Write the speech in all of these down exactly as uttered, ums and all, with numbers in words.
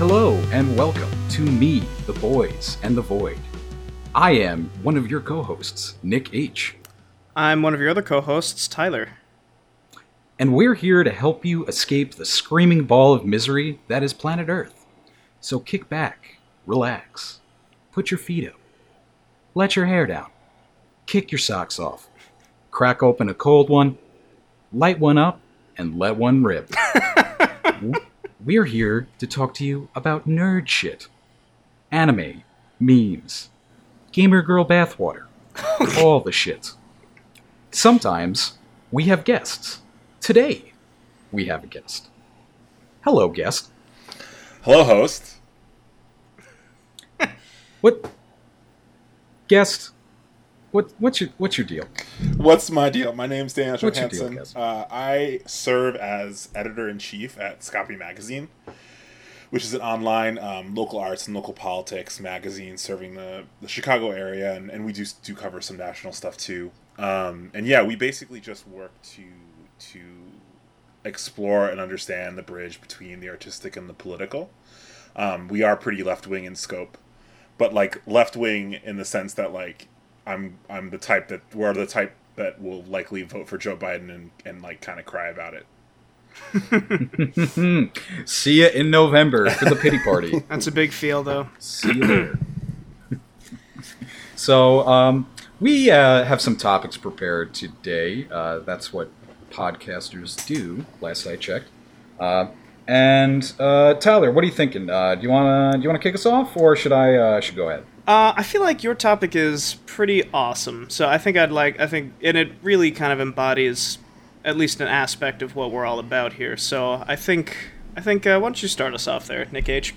Hello and welcome to Me, the Boys, and the Void. I am one of your co-hosts, Nick H. I'm one of your other co-hosts, Tyler. And we're here to help you escape the screaming ball of misery that is planet Earth. So kick back, relax, put your feet up, let your hair down, kick your socks off, crack open a cold one, light one up, and let one rip. We're here to talk to you about nerd shit. Anime, memes, gamer girl bathwater, all the shit. Sometimes we have guests. Today, we have a guest. Hello, guest. Hello, host. What? Guest? What? What's your What's your deal? What's my deal? My name's Dan What's your deal, Johansson. guest? Uh, I serve as editor-in-chief at Scopy Magazine, which is an online um, local arts and local politics magazine serving the, the Chicago area, and, and we do do cover some national stuff too. Um, and yeah, we basically just work to to explore and understand the bridge between the artistic and the political. Um, we are pretty left-wing in scope, but like left-wing in the sense that like I'm I'm the type that we're the type that will likely vote for Joe Biden and, and like kind of cry about it. See ya in November for the pity party. That's a big feel, though. See you later. So, um, we uh, have some topics prepared today. Uh, that's what podcasters do, last I checked. Uh, and uh, Tyler, what are you thinking? Uh, do you wanna do you wanna kick us off, or should I uh, should go ahead? Uh, I feel like your topic is pretty awesome, so I think I'd like, I think, and it really kind of embodies at least an aspect of what we're all about here. So I think, I think, uh, why don't you start us off there, Nick H?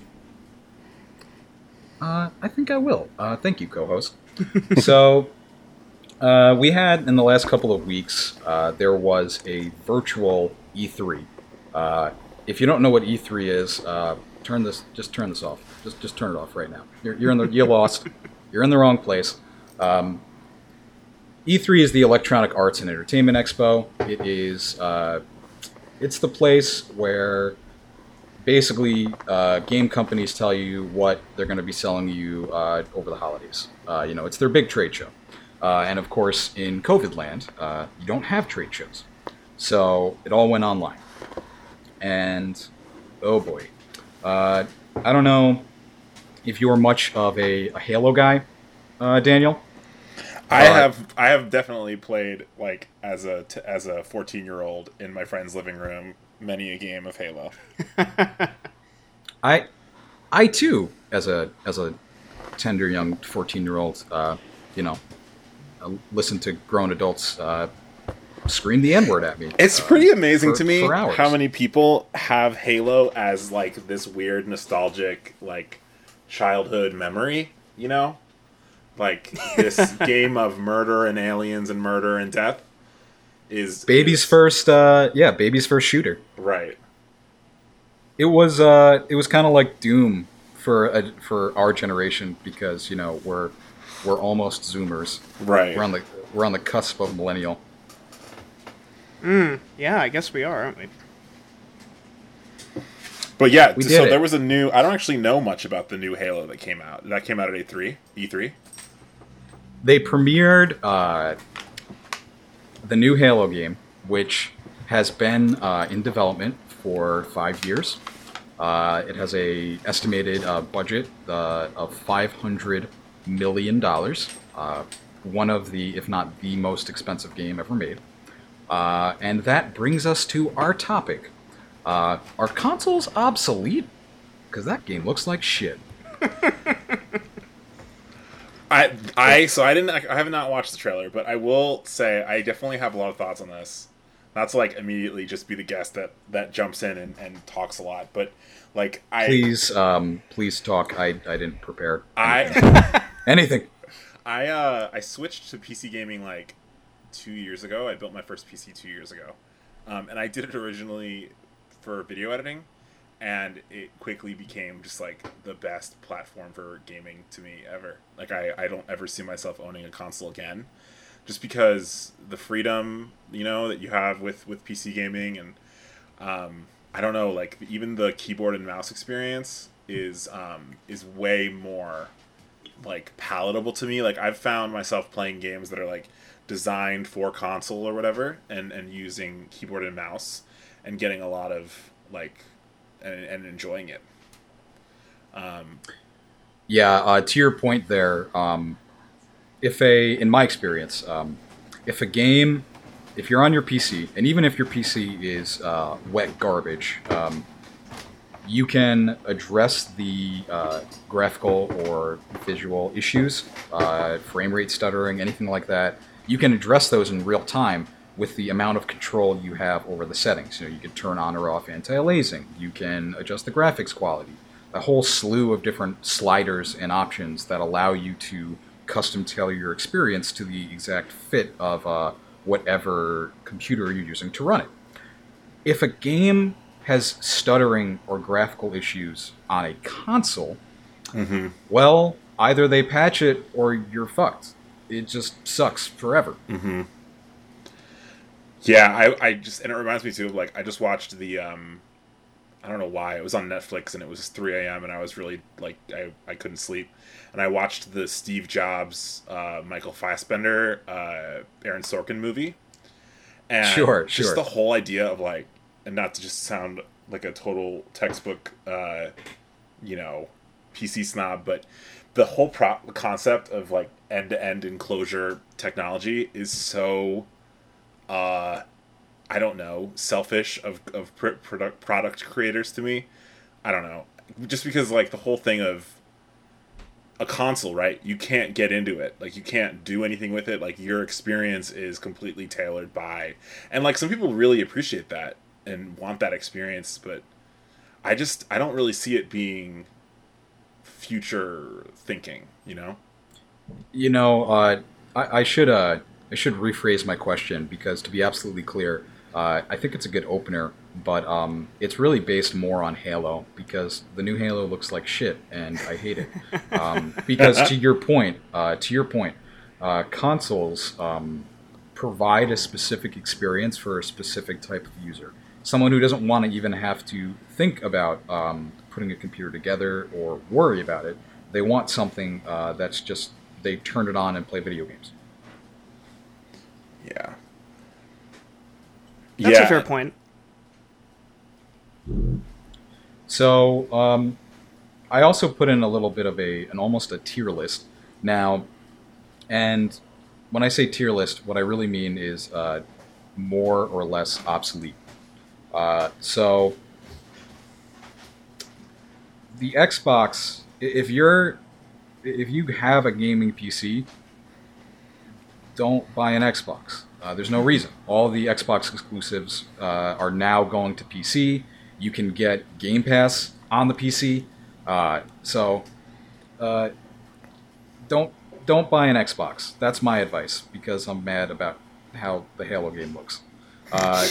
Uh, I think I will. Uh, thank you, co-host. So, uh, we had in the last couple of weeks, uh, there was a virtual E three. Uh, if you don't know what E three is, uh, turn this, just turn this off. Just, just turn it off right now. You're, you're in the, you're lost. You're in the wrong place. Um, E three is the Electronic Arts and Entertainment Expo. It is, uh, it's the place where basically uh, game companies tell you what they're going to be selling you uh, over the holidays. Uh, you know, it's their big trade show. Uh, and of course, in COVID land, uh, you don't have trade shows. So it all went online. And, oh boy. Uh, I don't know if you're much of a, a Halo guy, uh, Daniel. I Uh, have I have definitely played like as a t- as a fourteen year old in my friend's living room many a game of Halo. I, I too, as a as a tender young fourteen year old, uh, you know, uh, listen to grown adults uh, scream the N word at me. It's uh, pretty amazing for- to me for hours. how many people have Halo as like this weird nostalgic like childhood memory, you know? Like this game of murder and aliens and murder and death is Baby's is- first, uh, yeah, baby's first shooter. right. It was, uh, it was kind of like Doom for a, for our generation because you know we're we're almost Zoomers. Right. We're on the we're on the cusp of millennial. Mm, yeah, I guess we are, aren't we? But yeah, We so did it. there was a new. I don't actually know much about the new Halo that came out. That came out at E three. E three. They premiered uh, the new Halo game, which has been uh, in development for five years. Uh, it has a estimated uh, budget uh, of five hundred million dollars. Uh, one of the, if not the most expensive game ever made. Uh, and that brings us to our topic. Uh, are consoles obsolete? Because that game looks like shit. I I so I didn't I have not watched the trailer, but I will say I definitely have a lot of thoughts on this. Not to like immediately just be the guest that that jumps in and, and talks a lot, but like I Please, um, please talk. I, I didn't prepare I anything. I uh I switched to P C gaming like two years ago. I built my first P C two years ago, um, and I did it originally for video editing, and it quickly became just like the best platform for gaming to me ever. Like I, I don't ever see myself owning a console again, just because the freedom, you know, that you have with, with P C gaming, and um, I don't know, like even the keyboard and mouse experience is um, is way more like palatable to me. Like I've found myself playing games that are like designed for console or whatever, and, and using keyboard and mouse, and getting a lot of like and, and enjoying it. Um, yeah, uh, to your point there, um, if a in my experience, um, if a game, if you're on your P C, and even if your P C is uh, wet garbage, um, you can address the uh, graphical or visual issues, uh, frame rate stuttering, anything like that. You can address those in real time with the amount of control you have over the settings. You know, you can turn on or off anti-aliasing. You can adjust the graphics quality. A whole slew of different sliders and options that allow you to custom tailor your experience to the exact fit of uh, whatever computer you're using to run it. If a game has stuttering or graphical issues on a console, mm-hmm. well, either they patch it or you're fucked. It just sucks forever. Mm-hmm. Yeah, I, I just, and it reminds me too of like, I just watched the, um, I don't know why, it was on Netflix and it was three a.m. and I was really, like, I, I couldn't sleep. And I watched the Steve Jobs, uh, Michael Fassbender, uh, Aaron Sorkin movie. And sure, just sure. the whole idea of like, and not to just sound like a total textbook, uh, you know, P C snob, but the whole pro- concept of like end-to-end enclosure technology is so, uh, I don't know, selfish of of pr- product product creators to me. I don't know, just because like the whole thing of a console, right? You can't get into it, like you can't do anything with it. Like your experience is completely tailored by, and like some people really appreciate that and want that experience, but I just I don't really see it being future thinking, you know. You know, uh, I, I should uh, I should rephrase my question, because to be absolutely clear, uh, I think it's a good opener, but um, it's really based more on Halo, because the new Halo looks like shit and I hate it. Um, because to your point, uh, to your point, uh, consoles um, provide a specific experience for a specific type of user. Someone who doesn't want to even have to think about um, putting a computer together or worry about it. They want something uh, that's just, they turn it on and play video games. Yeah. That's yeah. a fair point. So um, I also put in a little bit of a, an almost a tier list now. And when I say tier list, what I really mean is uh, more or less obsolete. Uh, so the Xbox, if you're, if you have a gaming P C, don't buy an Xbox. Uh, there's no reason. All the Xbox exclusives uh, are now going to P C. You can get Game Pass on the P C. Uh, so uh, don't don't buy an Xbox. That's my advice, because I'm mad about how the Halo game looks. Uh,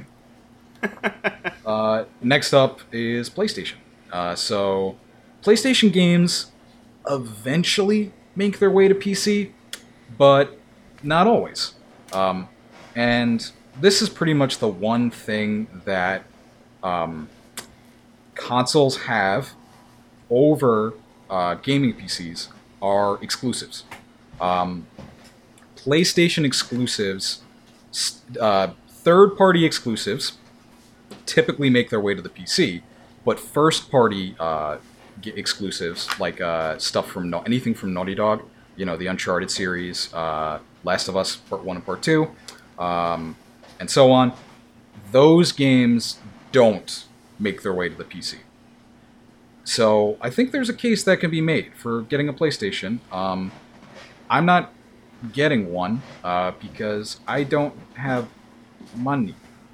uh, next up is PlayStation. Uh, so PlayStation games eventually make their way to P C, but not always. Um, and this is pretty much the one thing that um, consoles have over uh, gaming P Cs are exclusives. Um, PlayStation exclusives, uh, third-party exclusives, typically make their way to the P C, but first-party uh, exclusives, like uh, stuff from no- anything from Naughty Dog, you know, the Uncharted series, uh, Last of Us Part One and Part Two, um, and so on, those games don't make their way to the P C. So I think there's a case that can be made for getting a PlayStation. Um, I'm not getting one uh, because I don't have money.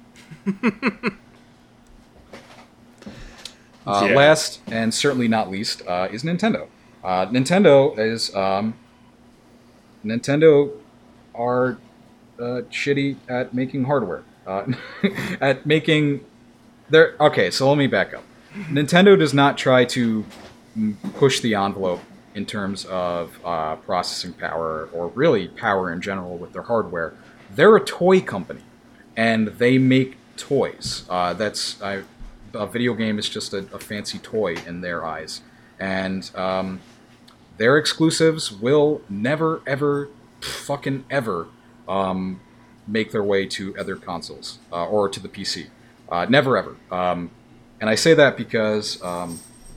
Uh, Yeah. Last, and certainly not least, uh, is Nintendo. Uh, Nintendo is um, Nintendo are uh, shitty at making hardware. Uh, at making their okay. So let me back up. Nintendo does not try to m- push the envelope in terms of uh, processing power, or really power in general with their hardware. They're a toy company, and they make toys. Uh, that's I. a video game is just a, a fancy toy in their eyes, and um, their exclusives will never, ever, fucking ever um, make their way to other consoles uh, or to the P C. Uh, never, ever. Um, and I say that because um,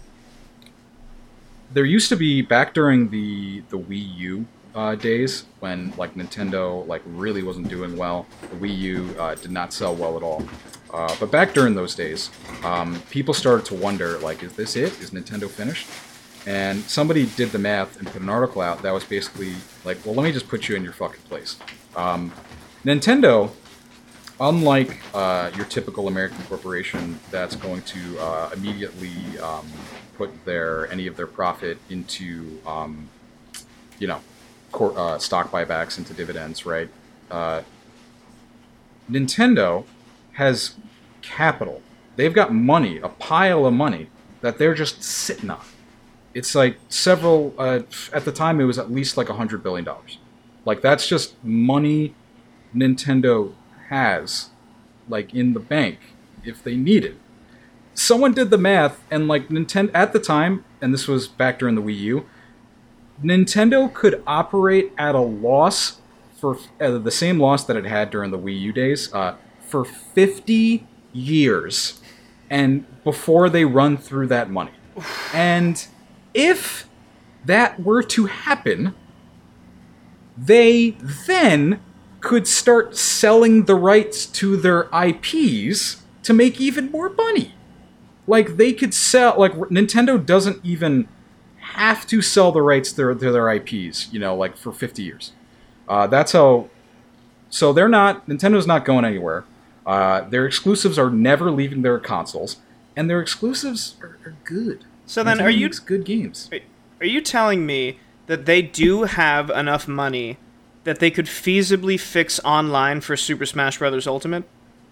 there used to be, back during the the Wii U uh, days, when like Nintendo like really wasn't doing well, the Wii U uh, did not sell well at all. Uh, but back during those days, um, people started to wonder, like, is this it? Is Nintendo finished? And somebody did the math and put an article out that was basically like, well, let me just put you in your fucking place. Um, Nintendo, unlike uh, your typical American corporation that's going to uh, immediately um, put their any of their profit into, um, you know, cor- uh, stock buybacks, into dividends, right? Uh, Nintendo has capital. They've got money, a pile of money that they're just sitting on. It's like several, uh, at the time it was at least like one hundred billion dollars. Like, that's just money Nintendo has, like, in the bank if they need it. Someone did the math, and like Nintendo at the time, and this was back during the Wii U, Nintendo could operate at a loss for uh, the same loss that it had during the Wii U days uh, for fifty years, and before they run through that money. And if that were to happen, they then could start selling the rights to their I Ps to make even more money. Like, they could sell, like, Nintendo doesn't even have to sell the rights to their, to their I Ps, you know, like, for fifty years. Uh, that's how, so they're not, Nintendo's not going anywhere. Uh, their exclusives are never leaving their consoles, and their exclusives are, are good. So then, Nintendo are you makes good games? Are you telling me that they do have enough money that they could feasibly fix online for Super Smash Bros. Ultimate?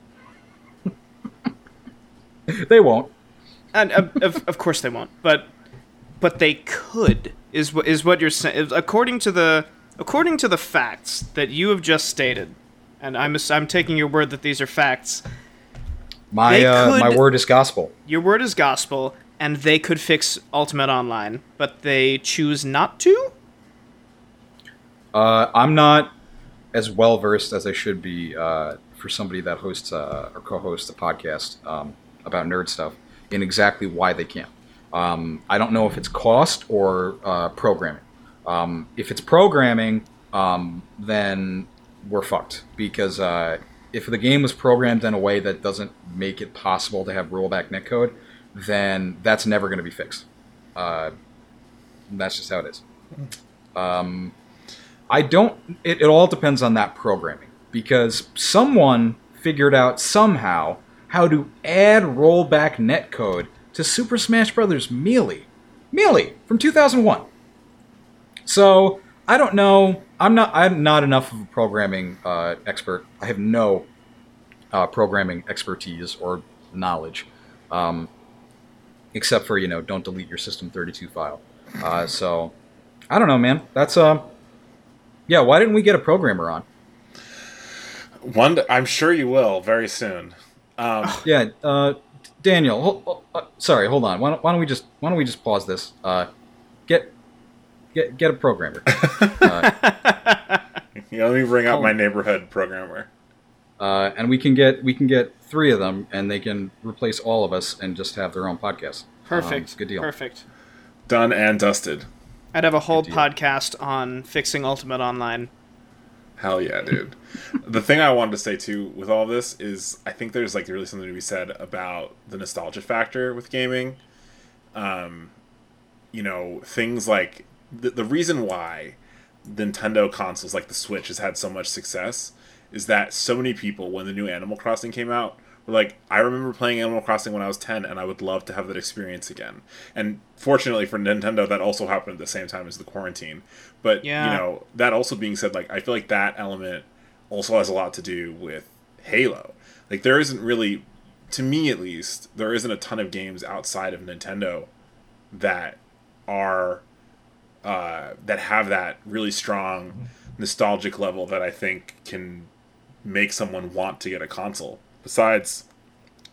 They won't. And uh, of of course they won't, but but they could is what is what you're saying. According to the according to the facts that you have just stated, and I'm I'm taking your word that these are facts. My uh, could, my word is gospel. Your word is gospel, and they could fix Ultimate Online, but they choose not to? Uh, I'm not as well versed as I should be uh, for somebody that hosts uh, or co-hosts a podcast um, about nerd stuff in exactly why they can't. Um, I don't know if it's cost or uh, programming. Um, if it's programming, um, then we're fucked, because uh, if the game was programmed in a way that doesn't make it possible to have rollback netcode, then that's never going to be fixed. Uh, that's just how it is. Um, I don't... It, it all depends on that programming, because someone figured out somehow how to add rollback netcode to Super Smash Bros. Melee. Melee from two thousand one. So, I don't know. I'm not I'm not enough of a programming uh, expert. I have no uh, programming expertise or knowledge. Um, except for, you know, don't delete your System thirty-two file. Uh, so, I don't know, man. That's, uh... yeah, why didn't we get a programmer on? One, I'm sure you will very soon. Um, yeah, uh, Daniel, hold, uh, sorry, hold on. Why don't, why don't we just why don't we just pause this? Uh, get get get a programmer. uh, you know, let me bring out my neighborhood programmer. Uh, and we can get we can get three of them, and they can replace all of us and just have their own podcast. Perfect. Um, it's a good deal. Perfect. Done and dusted. I'd have a whole podcast on fixing Ultimate Online. Hell yeah, dude. The thing I wanted to say, too, with all this is I think there's like really something to be said about the nostalgia factor with gaming. Um, you know, things like... The, the reason why Nintendo consoles like the Switch has had so much success is that so many people, when the new Animal Crossing came out, were like, I remember playing Animal Crossing when I was ten, and I would love to have that experience again. And fortunately for Nintendo, that also happened at the same time as the quarantine. But, yeah. you know, that also being said, like, I feel like that element also has a lot to do with Halo. Like, there isn't really, to me at least, there isn't a ton of games outside of Nintendo that are, uh, that have that really strong nostalgic level that I think can make someone want to get a console. Besides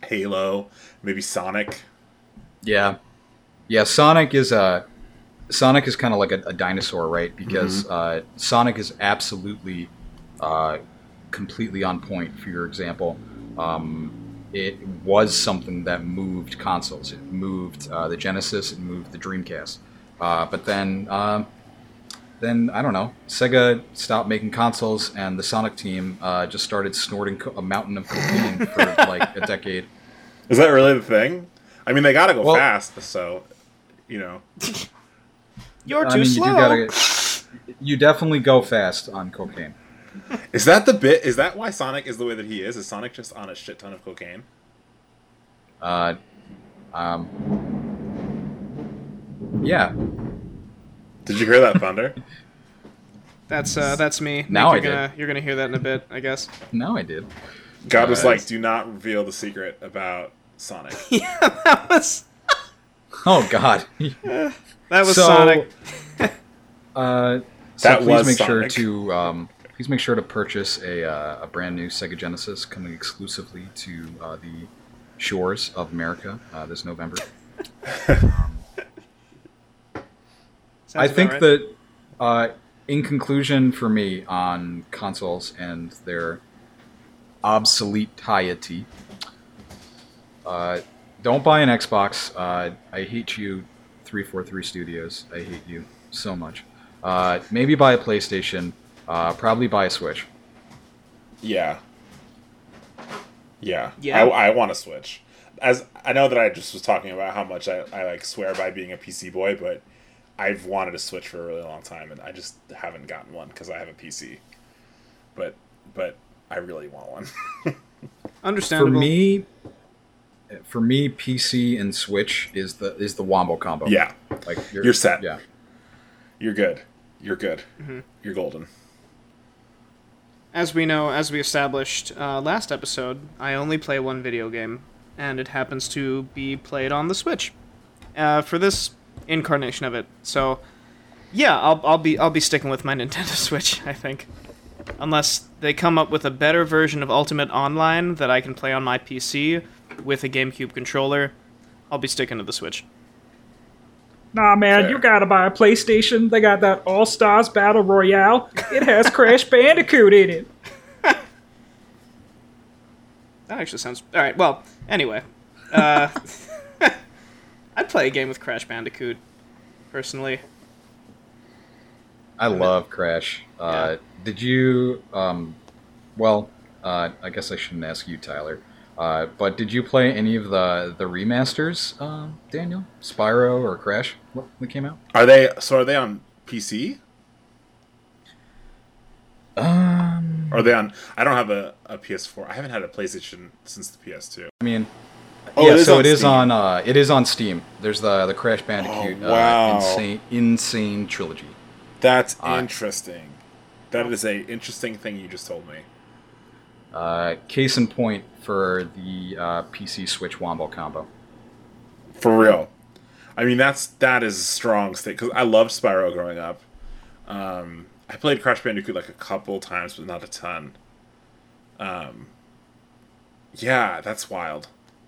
Halo, maybe Sonic. Yeah, yeah. Sonic is a Sonic is kind of like a, a dinosaur, right? Because mm-hmm. uh, Sonic is absolutely uh, completely on point. For your example, um, it was something that moved consoles. It moved uh, the Genesis. It moved the Dreamcast. Uh, but then, uh, then I don't know. Sega stopped making consoles, and the Sonic team uh, just started snorting co- a mountain of cocaine for like a decade. Is that really the thing? I mean, they gotta go well, fast, so you know. You're too I mean, slow. You, do gotta, you definitely go fast on cocaine. Is that the bit? Is that why Sonic is the way that he is? Is Sonic just on a shit ton of cocaine? Uh, um, yeah. Did you hear that thunder? That's uh, that's me. Now Nick, I you're gonna, did. You're gonna hear that in a bit, I guess. Now I did. God was uh, like, "Do not reveal the secret about Sonic." Yeah, that was. Oh God. That was so, Sonic. uh, so that please was make Sonic. sure to um, please make sure to purchase a uh, a brand new Sega Genesis coming exclusively to uh, the shores of America uh, this November. um, I think right. that, uh, in conclusion, for me on consoles and their obsolete-iety, uh, don't buy an Xbox. Uh, I hate you, three forty-three Studios. I hate you so much. Uh, maybe buy a PlayStation. Uh, probably buy a Switch. Yeah. Yeah. Yeah. I, I want to Switch. As I know that I just was talking about how much I, I like swear by being a P C boy, but I've wanted a Switch for a really long time, and I just haven't gotten one because I have a P C. But but I really want one. Understandable. For me, for me, P C and Switch is the is the wombo combo. Yeah, like you're, you're set. Yeah, you're good. You're good. Mm-hmm. You're golden. As we know, as we established uh, last episode, I only play one video game, and it happens to be played on the Switch. Uh, for this incarnation of it, so yeah, I'll I'll be I'll be sticking with my Nintendo Switch, I think, unless they come up with a better version of Ultimate Online that I can play on my P C with a GameCube controller. I'll be sticking to the Switch. Nah, man, Fair. you gotta buy a PlayStation. They got that All Stars Battle Royale. It has Crash Bandicoot in it. That actually sounds... Alright, well, anyway. Uh, I'd play a game with Crash Bandicoot, personally. I love Crash. Uh, Yeah. Did you? Um, well, uh, I guess I shouldn't ask you, Tyler. Uh, but did you play any of the the remasters, uh, Daniel? Spyro or Crash? What that came out? Are they so? Are they on P C? Um, Or are they on? I don't have a, a P S four. I haven't had a PlayStation since the P S two. I mean, Oh, yeah. it is so on it is Steam. on. Uh, it is on Steam. There's the the Crash Bandicoot Oh, wow. uh, insane insane trilogy. That's Uh, interesting. That is a interesting thing you just told me. Uh, case in point for the uh, P C Switch wombo combo. For real. I mean, that's that is a strong state because I loved Spyro growing up. Um, I played Crash Bandicoot like a couple times, but not a ton. Um, yeah, that's wild.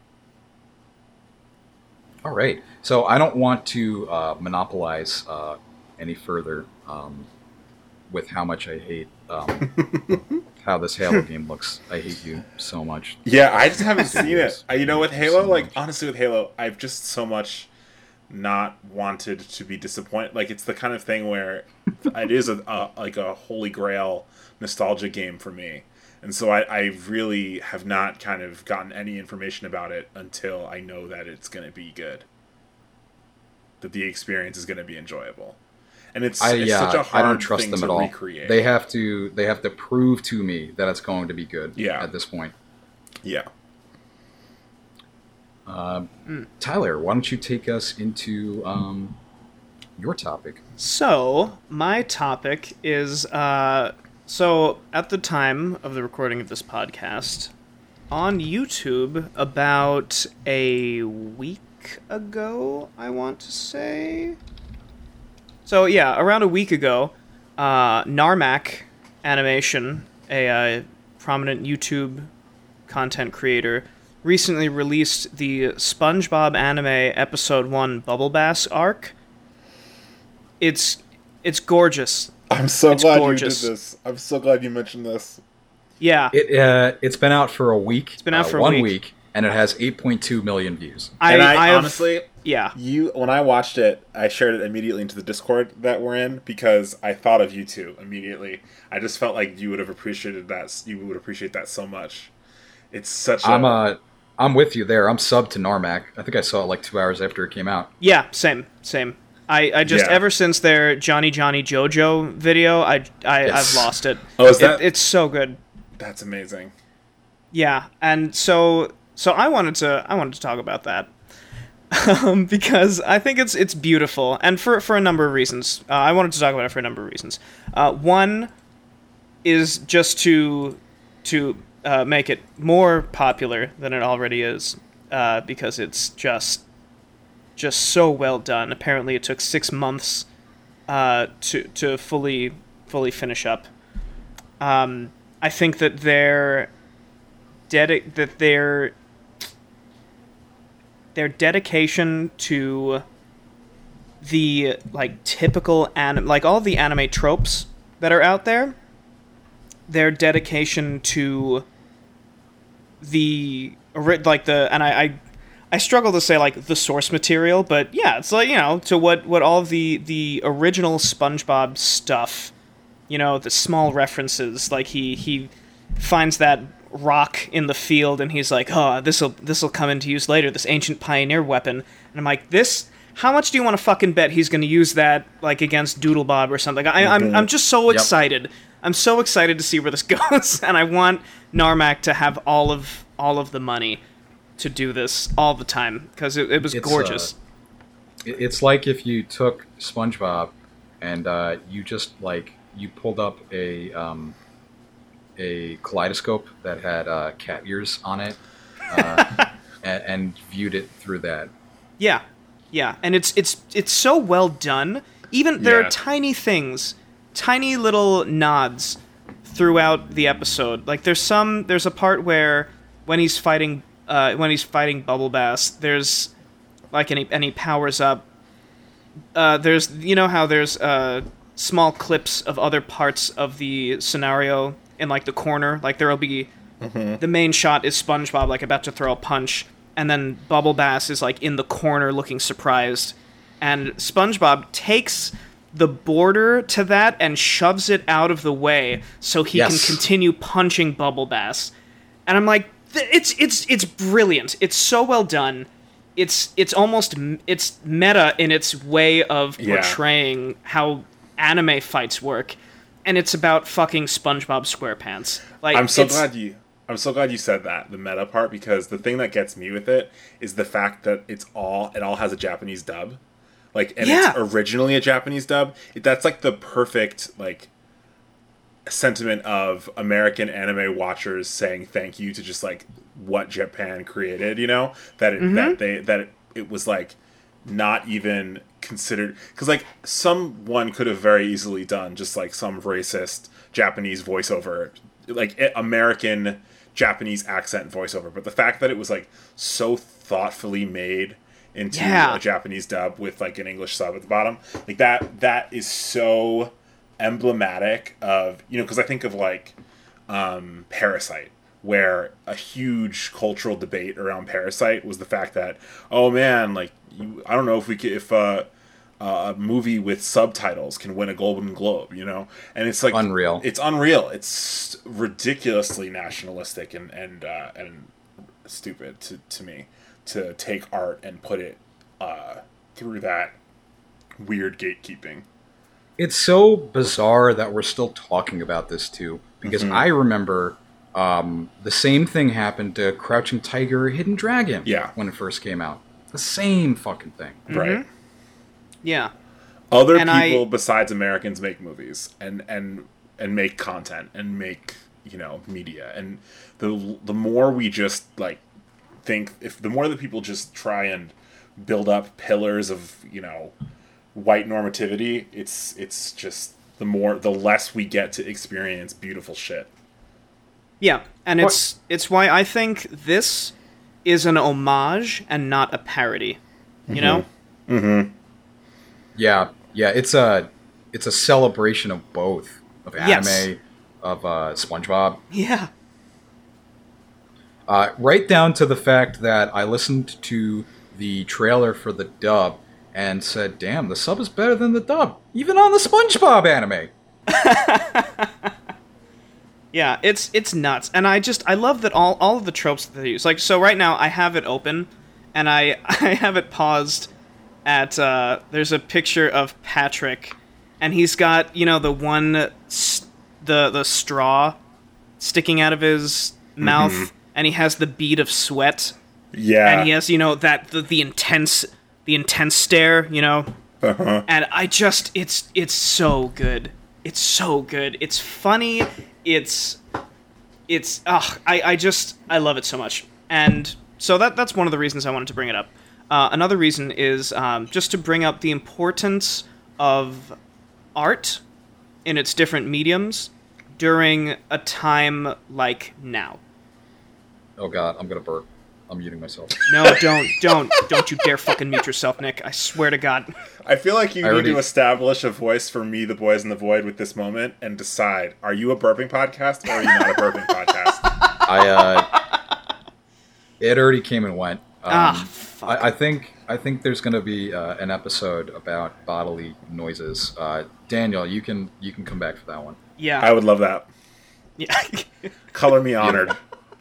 All right. So I don't want to uh, monopolize uh, any further um, with how much I hate um, how this Halo game looks. I hate you so much. Yeah, I just haven't seen Yes. it. Uh, You know, with Thank you Halo, so like much. honestly, with Halo, I've just so much not wanted to be disappointed. Like it's the kind of thing where it is a, a like a holy grail nostalgia game for me, and so I, I really have not kind of gotten any information about it until I know that it's going to be good, that the experience is going to be enjoyable, and it's, I it's yeah, such a hard I don't trust thing them to at all. recreate. They have to they have to prove to me that it's going to be good. Yeah. At this point, yeah. um, Mm. Tyler, why don't you take us into um, your topic? So, my topic is, uh, so at the time of the recording of this podcast, on YouTube, about a week ago, I want to say. So, yeah, around a week ago, uh, Narmak Animation, a uh, prominent YouTube content creator, recently released the SpongeBob anime episode one Bubble Bass arc. It's it's gorgeous. I'm so It's glad gorgeous. you did this. I'm so glad you mentioned this. Yeah, It uh, it's been out for a week. It's been out uh, for a one week. week, and it has eight point two million views. I, and I, I have- honestly, yeah. you when I watched it, I shared it immediately into the Discord that we're in because I thought of you two immediately. I just felt like you would have appreciated that. You would appreciate that so much. It's such. I'm a, uh, I'm with you there. I'm subbed to Narmak. I think I saw it like two hours after it came out. Yeah, same, same. I, I just, Yeah. ever since their Johnny Johnny JoJo video, I, I, Yes. I've lost it. Oh, is It- that- It's so good. That's amazing. Yeah, and so so I wanted to I wanted to talk about that um, because I think it's it's beautiful, and for for a number of reasons. Uh, I wanted to talk about it for a number of reasons. Uh, one is just to to uh, make it more popular than it already is, uh, because it's just just so well done. Apparently, it took six months uh, to to fully fully finish up. Um, I think that their dedi- that their their dedication to the like typical anim- like all the anime tropes that are out there, their dedication to the ori- like the and I, I I struggle to say like the source material, but yeah, it's like, you know, to what what all of the the original SpongeBob stuff, you know, the small references, like he he finds that rock in the field and he's like, oh, this'll this'll come into use later, this ancient pioneer weapon. And I'm like, this how much do you want to fucking bet he's gonna use that like against Doodlebob or something? I, I'm I'm just so Yep. excited. I'm so excited to see where this goes, and I want Narmak to have all of all of the money to do this all the time because it, it was It's, gorgeous. uh, It- It's like if you took SpongeBob and uh, you just like you pulled up a um, a kaleidoscope that had uh, cat ears on it uh, and, and viewed it through that. Yeah, yeah, and it's it's it's so well done. Even there Yeah. are tiny things, tiny little nods throughout the episode. Like there's some there's a part where when he's fighting uh, when he's fighting Bubble Bass, there's like and he, and he powers up. Uh, there's you know how there's uh, small clips of other parts of the scenario in like the corner. Like there'll be the main shot is SpongeBob like about to throw a punch, and then Bubble Bass is like in the corner looking surprised, and SpongeBob takes the border to that and shoves it out of the way so he Yes. can continue punching Bubble Bass. And I'm like, th- it's it's it's brilliant. It's so well done. It's it's almost m- it's meta in its way of Yeah. portraying how anime fights work, and it's about fucking SpongeBob SquarePants. Like I'm so it's- glad you. I'm so glad you said that, the meta part, because the thing that gets me with it is the fact that it's all it all has a Japanese dub, like, and Yeah. it's originally a Japanese dub. It, that's like the perfect like sentiment of American anime watchers saying thank you to just like what Japan created. You know that it, that they that it, it was like not even considered, because like someone could have very easily done just like some racist Japanese voiceover, like eh, American Japanese accent voiceover, but the fact that it was like so thoughtfully made into Yeah. a Japanese dub with like an English sub at the bottom, like that that is so emblematic of, you know, because I think of like um Parasite, where a huge cultural debate around Parasite was the fact that, oh man, like you, I don't know if we could, if uh, uh, a movie with subtitles can win a Golden Globe, you know, and it's like Unreal. It's unreal. It's ridiculously nationalistic and and uh, and stupid to to me to take art and put it uh, through that weird gatekeeping. It's so bizarre that we're still talking about this too, because I remember um, the same thing happened to Crouching Tiger, Hidden Dragon. Yeah. When it first came out, the same fucking thing. Right. yeah. Other And I- people besides Americans make movies and and and make content and make, you know, media, and the the more we just like think, if the more that people just try and build up pillars of, you know, white normativity, it's it's just the more the less we get to experience beautiful shit. Yeah, and it's it's why I think this is an homage and not a parody. You know? Mm-hmm. Yeah, yeah. It's a it's a celebration of both of anime, Yes. of uh, SpongeBob. Yeah. Uh, right down to the fact that I listened to the trailer for the dub and said, "Damn, the sub is better than the dub, even on the SpongeBob anime." Yeah, it's it's nuts, and I just I love that all all of the tropes that they use. Like, so right now I have it open, and I I have it paused at uh, there's a picture of Patrick, and he's got, you know, the one st- the the straw sticking out of his mouth, Mm-hmm. and he has the bead of sweat, Yeah. and he has, you know, that the, the intense the intense stare, you know, Uh-huh. and I just it's it's so good. It's so good. It's funny. It's it's ugh, I, I just I love it so much. And so that that's one of the reasons I wanted to bring it up. Uh, another reason is um, just to bring up the importance of art in its different mediums during a time like now. Oh god, I'm gonna burp. I'm muting myself. No, don't, don't, don't you dare fucking mute yourself, Nick. I swear to God. I feel like you I need already- to establish a voice for me, the boys in the void, with this moment, and decide: are you a burping podcast or are you not a burping podcast? I uh, it already came and went. Um, Ah, fuck. I, I think I think there's gonna be uh, an episode about bodily noises. Uh, Daniel, you can you can come back for that one. Yeah. I would love that. yeah. Color me honored.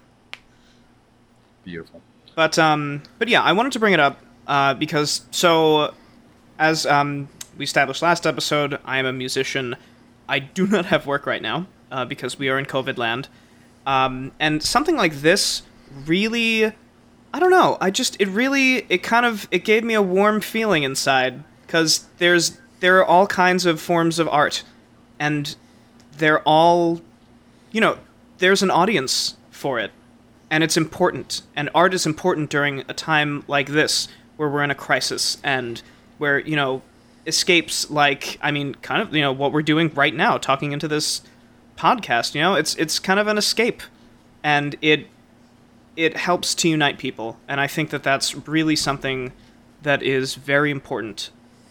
Beautiful. But um, but yeah, I wanted to bring it up uh, because so, as um, we established last episode, I am a musician. I do not have work right now uh, because we are in COVID land, um, and something like this really, I don't know. I just it really it kind of it gave me a warm feeling inside because there's there are all kinds of forms of art, and they're all, you know, there's an audience for it. And it's important. And art is important during a time like this, where we're in a crisis, and where, you know, escapes like, I mean, kind of, you know, what we're doing right now, talking into this podcast, you know, it's it's kind of an escape. And it it helps to unite people. And I think that that's really something that is very important.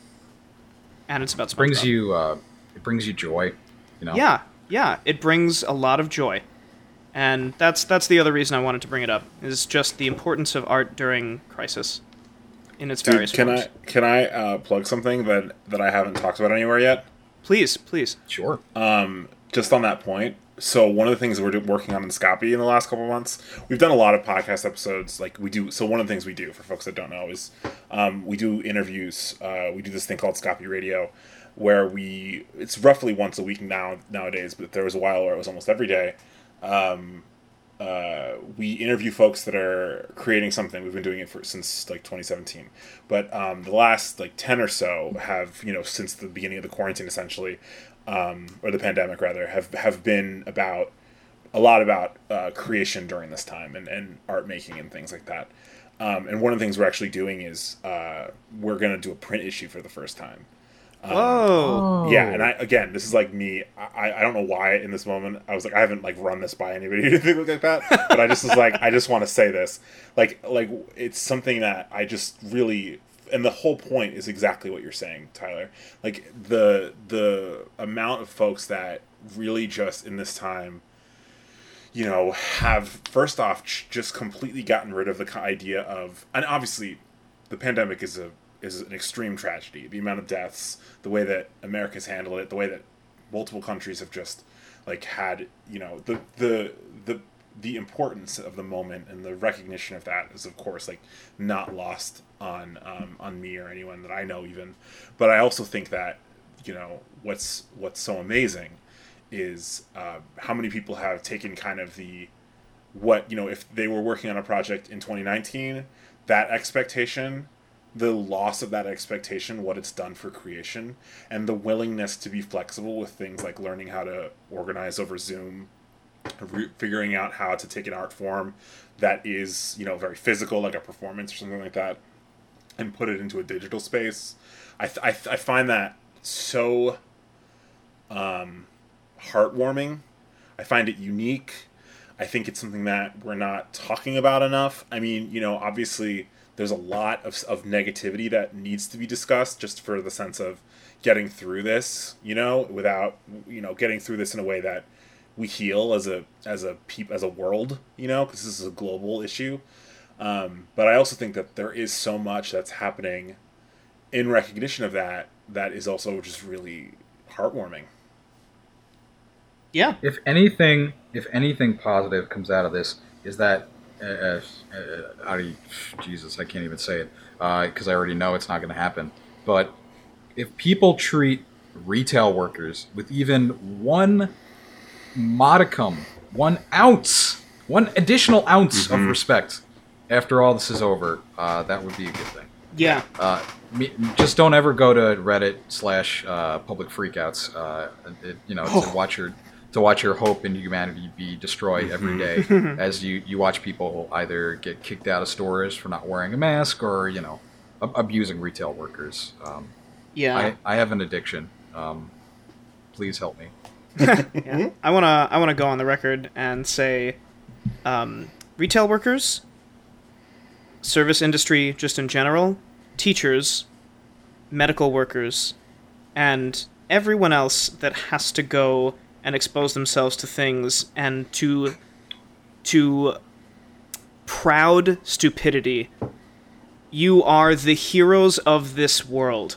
And it's about SpongeBob. Brings you uh, it brings you joy. You know. Yeah, yeah, it brings a lot of joy. And that's that's the other reason I wanted to bring it up, is just the importance of art during crisis in its Dude, various can forms. I can I uh, plug something that, that I haven't talked about anywhere yet? Please, please. Sure. Um, just on that point. So one of the things we're do- working on in Scoppy in the last couple of months, we've done a lot of podcast episodes. Like we do. So one of the things we do, for folks that don't know, is um, we do interviews. Uh, we do this thing called Scoppy Radio, where we it's roughly once a week now nowadays, but there was a while where it was almost every day. Um, uh, we interview folks that are creating something. We've been doing it for since like twenty seventeen, but um, the last like ten or so have, you know, since the beginning of the quarantine essentially, um, or the pandemic rather, have have been about a lot about uh, creation during this time and, and art making and things like that. Um, and one of the things we're actually doing is uh, we're going to do a print issue for the first time. Um, Whoa. Yeah, and I again, this is like me. I, I don't know why in this moment I was like I haven't like run this by anybody or anything like that, but I just was like I just want to say this, like like it's something that I just really, and the whole point is exactly what you're saying, Tyler. Like the the amount of folks that really just in this time, you know, have first off just completely gotten rid of the idea of, and obviously, the pandemic is a is an extreme tragedy. The amount of deaths, the way that America's handled it, the way that multiple countries have just like had, you know, the the the the importance of the moment and the recognition of that is of course like not lost on um, on me or anyone that I know even. But I also think that, you know, what's what's so amazing is uh, how many people have taken kind of the what, you know, if they were working on a project in twenty nineteen, that expectation, the loss of that expectation, what it's done for creation, and the willingness to be flexible with things like learning how to organize over Zoom, re- figuring out how to take an art form that is, you know, very physical, like a performance or something like that, and put it into a digital space. I th- I, th- I find that so um, heartwarming. I find it unique. I think it's something that we're not talking about enough. I mean, you know, obviously there's a lot of, of negativity that needs to be discussed just for the sense of getting through this, you know, without, you know, getting through this in a way that we heal as a as a peop, as a world, you know, because this is a global issue. Um, but I also think that there is so much that's happening in recognition of that that is also just really heartwarming. Yeah. If anything, if anything positive comes out of this, is that uh, uh, I, Jesus, I can't even say it because uh, I already know it's not going to happen. But if people treat retail workers with even one modicum, one ounce, one additional ounce mm-hmm. of respect after all this is over, uh, that would be a good thing. Yeah. Uh, me, just don't ever go to Reddit slash uh, public freakouts. Uh, it, you know, oh. to watch your to watch your hope in humanity be destroyed every day as you, you watch people either get kicked out of stores for not wearing a mask or, you know, ab- abusing retail workers. Um, yeah. I, I have an addiction. Um, please help me. yeah. I wanna I wanna go on the record and say, um, retail workers, service industry just in general, teachers, medical workers, and everyone else that has to go and expose themselves to things and to to proud stupidity. You are the heroes of this world.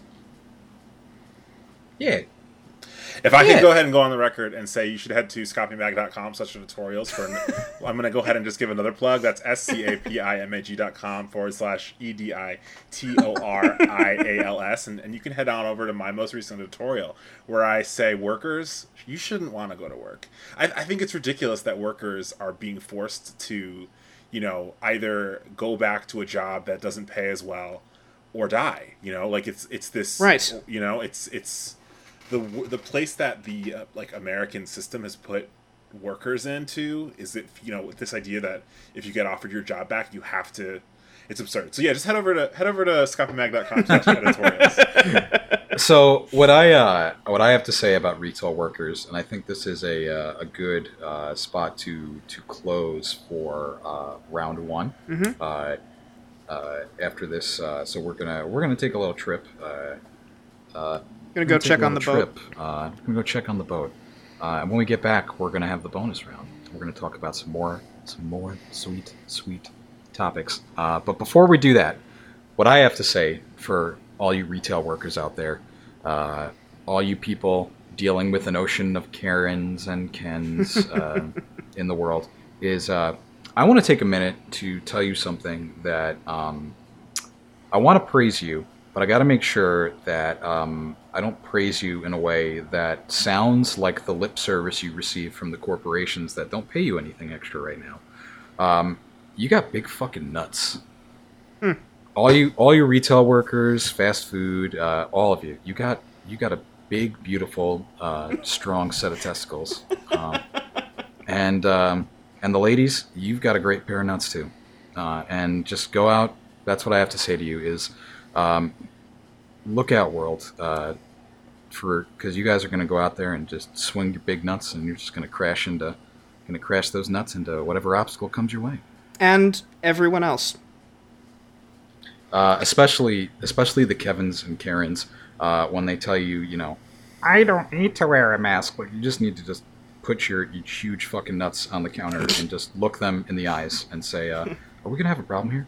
Yeah. If I yeah. could go ahead and go on the record and say you should head to scapimag dot com slash tutorials for, well, I'm going to go ahead and just give another plug. That's S-C-A-P-I-M-A-G dot com forward slash E-D-I-T-O-R-I-A-L-S. And, and you can head on over to my most recent tutorial where I say workers, you shouldn't want to go to work. I, I think it's ridiculous that workers are being forced to, you know, either go back to a job that doesn't pay as well or die. You know, like it's, it's this, right. you know, it's, it's, the the place that the uh, like American system has put workers into is that, you know, this idea that if you get offered your job back, you have to. It's absurd. So yeah, just head over to head over to scapimag dot com slash editorials. So what I uh, what I have to say about retail workers, and I think this is a uh, a good uh, spot to to close for uh, round one. Mm-hmm. Uh, uh, after this, uh, so we're gonna we're gonna take a little trip. Uh, uh, Gonna go check on the trip. boat. Uh, we're gonna go check on the boat. Uh, and when we get back, we're gonna have the bonus round. We're gonna talk about some more, some more sweet, sweet topics. Uh, but before we do that, what I have to say for all you retail workers out there, uh, all you people dealing with an ocean of Karens and Kens uh, in the world, is uh, I want to take a minute to tell you something that um, I want to praise you. But I got to make sure that um, I don't praise you in a way that sounds like the lip service you receive from the corporations that don't pay you anything extra right now. Um, you got big fucking nuts. Hmm. All you, all you retail workers, fast food, uh, all of you, you got, you got a big, beautiful, uh, strong set of testicles, um, and um, and the ladies, you've got a great pair of nuts too. Uh, and just go out. That's what I have to say to you is. Um, look out, world, uh, for because you guys are going to go out there and just swing your big nuts, and you're just going to crash into, going to crash those nuts into whatever obstacle comes your way. And everyone else, uh, especially especially the Kevins and Karens, uh, when they tell you, you know, I don't need to wear a mask. but you just need to just put your, your huge fucking nuts on the counter and just look them in the eyes and say, uh, "Are we going to have a problem here?"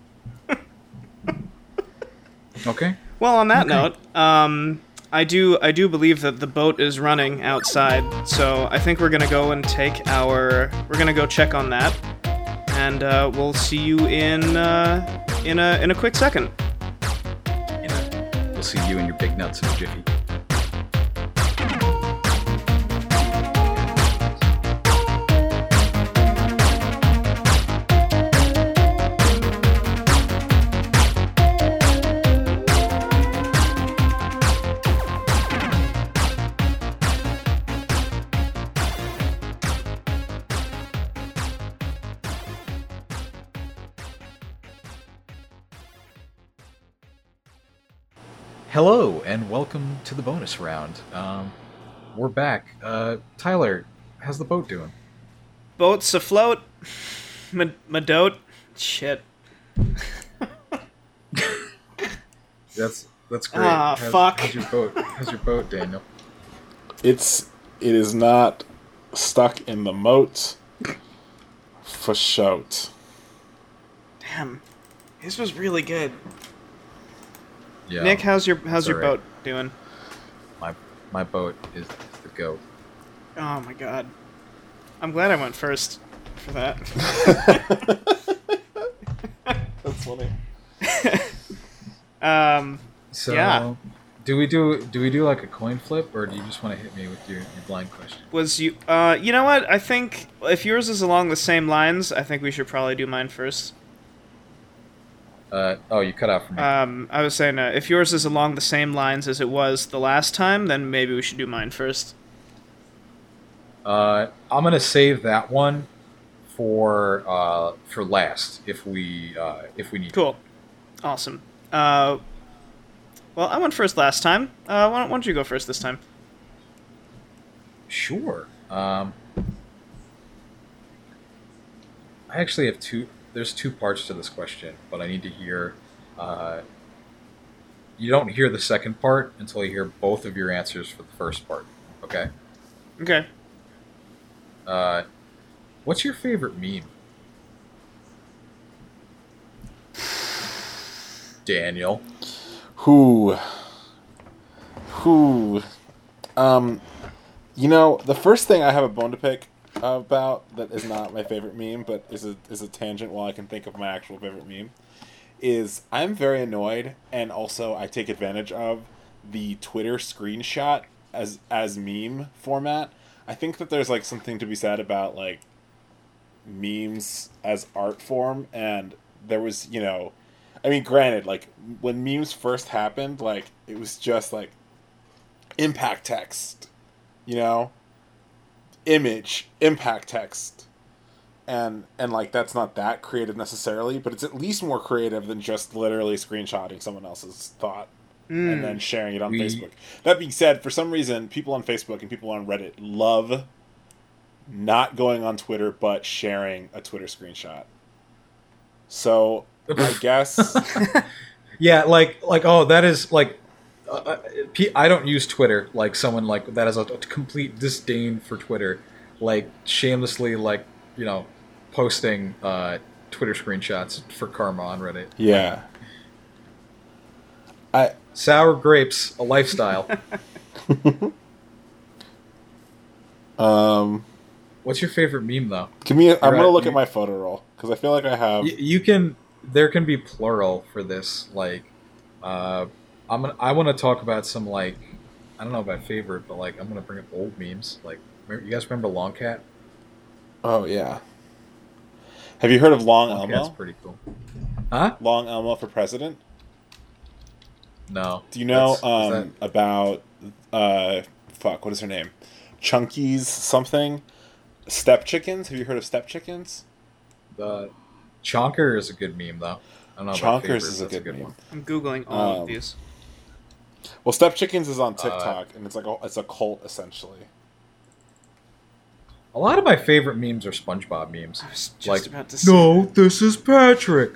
Okay. Well, on that okay. note, um, I do I do believe that the boat is running outside, so I think we're gonna go and take our we're gonna go check on that, and uh, we'll see you in uh, in a in a quick second. You know, we'll see you and your big nuts in a jiffy. Hello, and welcome to the bonus round. Um, we're back. Uh, Tyler, how's the boat doing? boats afloat. Ma- Madote. Shit. That's that's great. Ah, how's, fuck. How's your boat? How's your boat, Daniel? It's it is not stuck in the moat. For shout. Damn. This was really good. Yeah. Nick, how's your how's It's your alright. boat doing? My my boat is the goat. Oh my god. I'm glad I went first for that. That's funny. um, So, Yeah. do we do do we do like a coin flip, or do you just want to hit me with your, your blind question? was you? Uh, you know what? I think if yours is along the same lines, I think we should probably do mine first. Uh, oh, you cut out for me. Um, I was saying uh, if yours is along the same lines as it was the last time, then maybe we should do mine first. Uh, I'm gonna save that one for uh, for last if we uh, if we need. Cool. Awesome. Uh, well, I went first last time. Uh, why don't, why don't you go first this time? Sure. Um, I actually have two. There's two parts to this question, but I need to hear. Uh, you don't hear the second part until you hear both of your answers for the first part. Okay. Okay. Uh, what's your favorite meme? Daniel. Who? Who? Um, you know, the first thing I have a bone to pick about that is not my favorite meme, but is a is a tangent while I can think of my actual favorite meme, is I'm very annoyed, and also I take advantage of the Twitter screenshot as as meme format. I think that there's like something to be said about like memes as art form, and there was, you know, I mean, granted, like when memes first happened, like it was just like impact text, you know, image, impact text, and and like that's not that creative necessarily, but it's at least more creative than just literally screenshotting someone else's thought and then sharing it on We- Facebook. That being said, for some reason, people on Facebook and people on Reddit love not going on Twitter but sharing a Twitter screenshot. So I guess Yeah, like like oh, that is like. Uh, P- I don't use Twitter like someone like that has a, a complete disdain for Twitter, like shamelessly like you know posting uh, Twitter screenshots for karma on Reddit. yeah. I Sour grapes, a lifestyle. um What's your favorite meme though? give me. A, I'm You're gonna at- look you- at my photo roll because I feel like I have. Y- you can there can be plural for this. Like, uh, I'm gonna, I want to talk about some like I don't know about favorite, but like I'm gonna bring up old memes. Like, remember, you guys remember Long Cat? Oh yeah. Have you heard of Long Long Cat's Elmo? pretty cool. Huh? Long Elmo for president? No. Do you know That's- is um, that- about uh fuck, what is her name? Chunky's something? Step chickens? Have you heard of step chickens? The Chonker is a good meme, though. I don't know about Chonkers favorites, is a that's good meme. one. I'm googling all Um, of these. Well, Step Chickens is Uh, on TikTok, and it's like a, it's a cult essentially. A lot of my favorite memes are SpongeBob memes. I was just like, about to say. no, this is Patrick.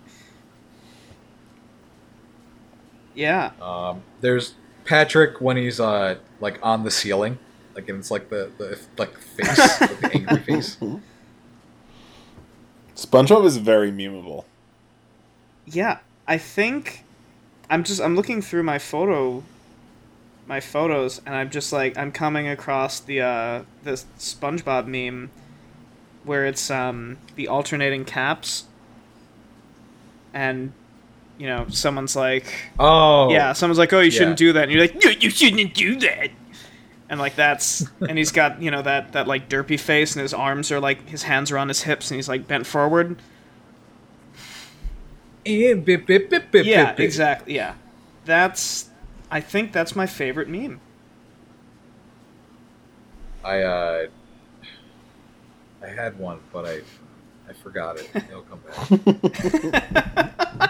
Yeah. Um, there's Patrick when he's uh like on the ceiling, like and it's like the, the like face, like the angry face. SpongeBob is very memeable. Yeah. I think I'm just I'm looking through my photo my photos and I'm just like I'm coming across the uh the SpongeBob meme where it's um the alternating caps and you know someone's like Oh, yeah someone's like oh you shouldn't yeah. do that and you're like no you shouldn't do that and like that's and he's got you know that that like derpy face and his arms are like his hands are on his hips and he's like bent forward. And bip, bip, bip, bip, Yeah, bip, bip. exactly. Yeah, that's. I think that's my favorite meme. I uh, I had one, but I I forgot it. It'll come back.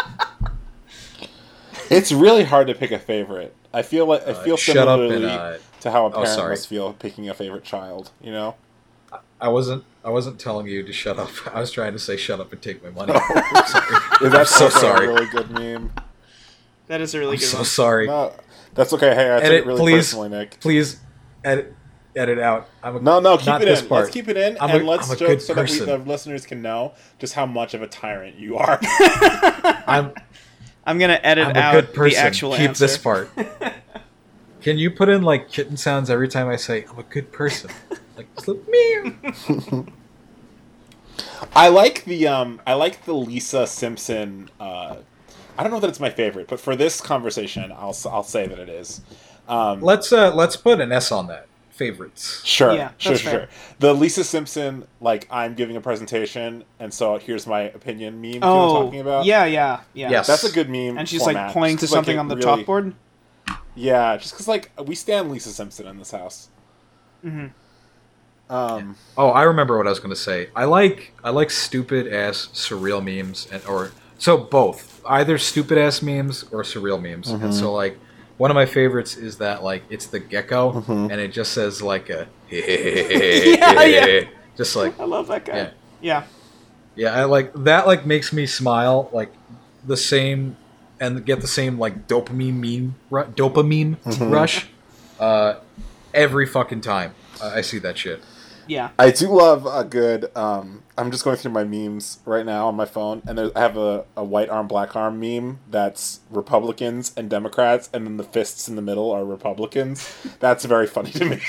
It's really hard to pick a favorite. I feel like I Uh, feel shut up and similarly uh, to how a parent sorry. must feel picking a favorite child. You know? I wasn't I wasn't telling you to shut up. I was trying to say shut up and take my money. I'm sorry. That's so also sorry. a really good meme. That is a really I'm good so one. sorry. No, that's okay. Hey, I took Edit, it really please. personally, Nick. Please edit edit out. I'm a, No, no, keep not it this in. part. Let's keep it in, I'm and a- let's I'm a joke good so that we, person. the listeners can know just how much of a tyrant you are. I'm I'm gonna edit I'm a out good person. the actual Keep answer. this part. Can you put in like kitten sounds every time I say I'm a good person? Like just like, meow. I like the um, I like the Lisa Simpson. Uh, I don't know that it's my favorite, but for this conversation, I'll I'll say that it is. Um, Let's uh let's put an S on that. Favorites. Sure, Yeah, sure, that's sure, fair. sure. The Lisa Simpson, like, I'm giving a presentation, and so here's my opinion meme. you know what Oh, I'm talking about? yeah, yeah, yeah. Yes. That's a good meme. And she's format, like pointing to just 'cause, like, something it on the really- chalkboard. Yeah, just because like we stand Lisa Simpson in this house. Mm-hmm. Um, Oh, I remember what I was going to say. I like I like stupid ass surreal memes and or so both either stupid ass memes or surreal memes. Mm-hmm. And so like one of my favorites is that like it's the gecko Mm-hmm. and it just says like a Yeah, yeah. just like I love that guy. Yeah. Yeah. yeah, I like that like makes me smile like the same and get the same like dopamine meme ru- dopamine Mm-hmm. rush uh every fucking time I I see that shit. Yeah. I do love a good. Um, I'm just going through my memes right now on my phone, and there, I have a, a white arm, black arm meme that's Republicans and Democrats, and then the fists in the middle are Republicans. That's very funny to me.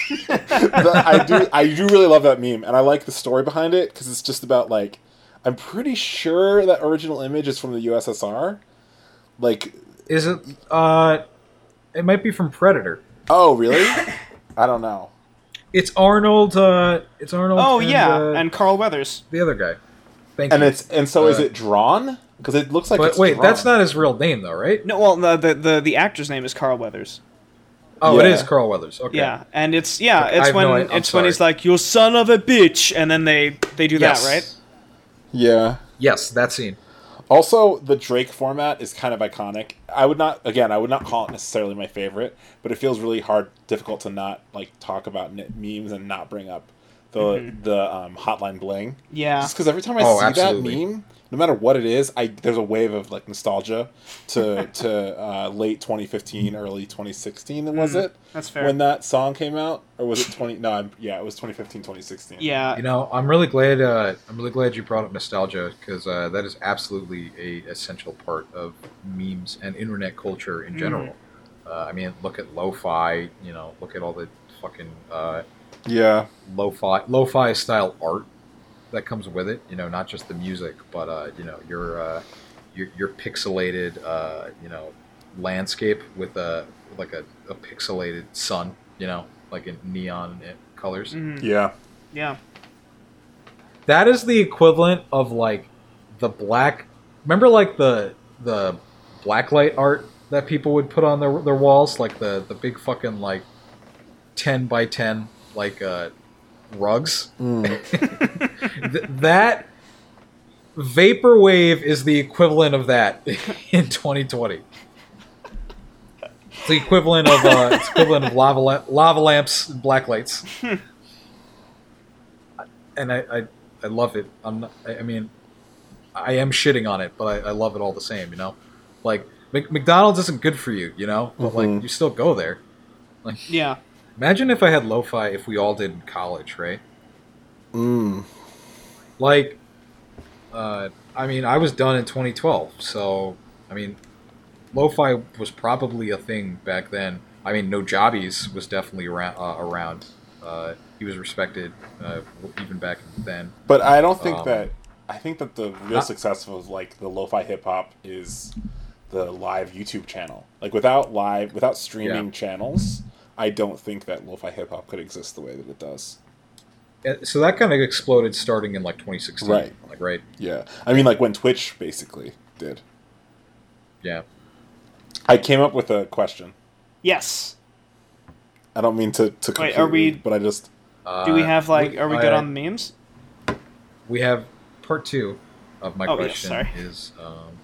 But I do, I do really love that meme, and I like the story behind it because it's just about like, I'm pretty sure that original image is from the U S S R. Like, Is it uh it might be from Predator. oh really? I don't know. It's Arnold. Uh, it's Arnold. Oh and, yeah, uh, and Carl Weathers. the other guy. Thank And you. it's and so is Uh, it drawn? Because it looks like But it's wait, drawn. that's not his real name, though, right? No, well, the, the the the actor's name is Carl Weathers. Oh, it Yeah. is Carl Weathers. Okay. Yeah, and it's yeah, Okay, I it's have when no i- I'm it's when he's sorry. like, "You son of a bitch," and then they they do Yes. that, right? Yeah. Yes, that scene. Also, the Drake format is kind of iconic. I would not, again, I would not call it necessarily my favorite, but it feels really hard, difficult to not like talk about n- memes and not bring up the the um, Hotline Bling. Yeah. Just because every time I Oh, see absolutely. that meme, no matter what it is, I there's a wave of like nostalgia to to uh, late twenty fifteen, early twenty sixteen. Was it? that's fair. When that song came out, or was it twenty? No, I'm, yeah, it was twenty fifteen, twenty sixteen. Yeah. You know, I'm really glad. Uh, I'm really glad you brought up nostalgia because uh, that is absolutely a essential part of memes and internet culture in general. Uh, I mean, look at lo-fi. You know, look at all the fucking uh, Yeah. lo-fi lo-fi style art that comes with it. You know, not just the music, but uh, you know, your uh, your, your pixelated uh, you know landscape with a like a, a pixelated sun. You know, like in neon colors. Yeah. Yeah. That is the equivalent of like the black. Remember, like the the blacklight art that people would put on their their walls, like the the big fucking like ten by ten like uh, rugs. Th- that vaporwave is the equivalent of that in twenty twenty. It's the equivalent of uh, it's equivalent of lava la- lava lamps, and blacklights. And I, I, I love it. I'm not, I I mean, I am shitting on it, but I, I love it all the same. You know, like Mc, McDonald's isn't good for you, you know, but like you still go there. Like, Yeah. imagine if I had lo-fi if we all did in college, right? Mm. Like, uh, I mean, I was done in twenty twelve, so I mean, lo-fi was probably a thing back then. I mean, No Jobbies was definitely around. Uh, around. Uh, he was respected uh, even back then. But I don't think Um, that. I think that the real not- success of like the lo-fi hip hop is the live YouTube channel. Like without live, without streaming Yeah. channels, I don't think that lo-fi hip hop could exist the way that it does. Uh, So that kind of exploded starting in like twenty sixteen, Right. Like right, Yeah, I mean like when Twitch basically did. yeah. I came up with a question. Yes. I don't mean to to Wait, completely, are we- but I just Do we Uh, have like? Are we good I- on the memes? We have part two of my Oh, yes, question sorry. is um,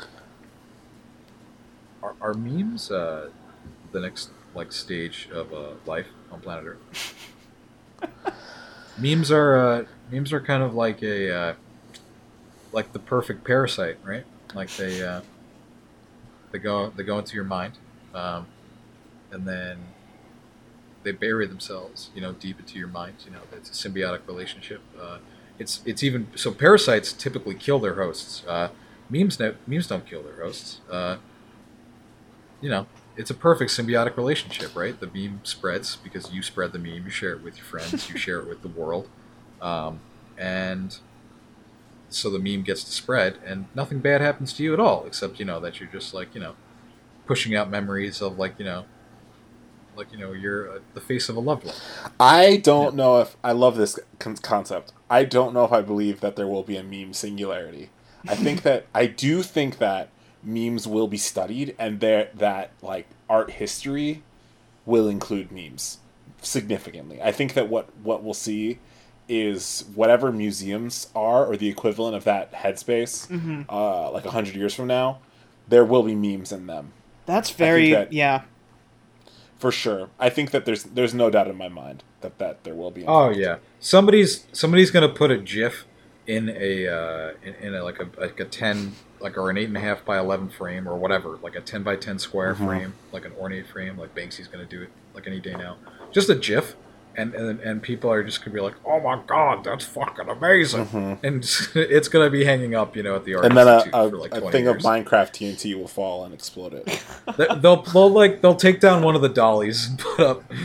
are, are memes uh, the next like stage of uh, life on planet Earth? Memes are uh, memes are kind of like a uh, like the perfect parasite, right? Like they uh, they go they go into your mind, um, and then they bury themselves, you know, deep into your mind. You know, it's a symbiotic relationship. Uh, it's it's even so. Parasites typically kill their hosts. Uh, memes no, memes don't kill their hosts. Uh, you know, it's a perfect symbiotic relationship, right? The meme spreads because you spread the meme, you share it with your friends, you share it with the world, um, and so the meme gets to spread, and nothing bad happens to you at all, except you know that you're just like you know pushing out memories of like you know. Like, you know, you're uh, the face of a loved one. I don't yeah. know if... I love this con- concept. I don't know if I believe that there will be a meme singularity. I think that... I do think that memes will be studied, and there that, like, art history will include memes significantly. I think that what, what we'll see is whatever museums are, or the equivalent of that headspace, mm-hmm. uh, like, a hundred years from now, there will be memes in them. That's very... that, yeah. For sure, I think that there's there's no doubt in my mind that, that there will be. Oh yeah, somebody's somebody's gonna put a GIF in a uh, in, in a, like a like a ten like or an eight and a half by eleven frame or whatever, like a ten by ten square mm-hmm. frame, like an ornate frame, like Banksy's gonna do it like any day now. Just a GIF, and and and people are just gonna be like, oh my god, that's fucking amazing, mm-hmm. and it's gonna be hanging up, you know, at the art. And then a, a, for like a thing years. of Minecraft T N T will fall and explode it. they'll they'll like they'll take down one of the dollies and put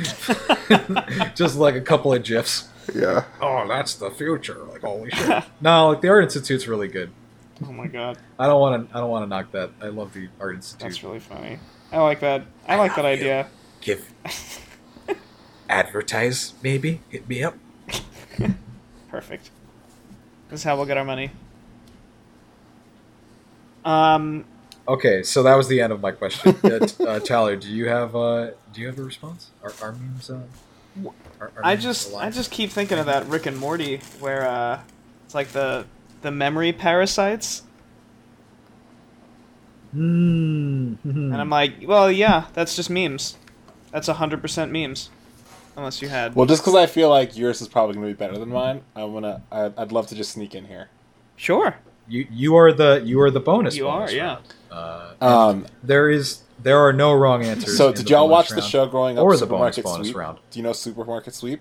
up just like a couple of GIFs. Yeah. Oh, that's the future. Like holy shit. No, like the Art Institute's really good. Oh my god. I don't want to. I don't want to knock that. I love the Art Institute. That's really funny. I like that. I like that idea. Give. Advertise, maybe. Hit me up. Perfect. This is how we'll get our money. Um. Okay, so that was the end of my question. uh, uh, Tyler, do you have uh, do you have a response? Are, are memes? Uh, are, are I memes just alive? I just keep thinking of that Rick and Morty, where uh, it's like the the memory parasites. Mm. And I'm like, well, yeah, that's just memes. That's one hundred percent memes. Unless you had... Well, just because I feel like yours is probably going to be better than mine, I'm gonna, I, I'd love to just sneak in here. Sure. You you are the you are the bonus. You bonus are, round. yeah. Uh, um, there is there are no wrong answers. So, in did the y'all watch round, the show growing up? Or the Supermarket bonus bonus Sweep? round. Do you know Supermarket Sweep?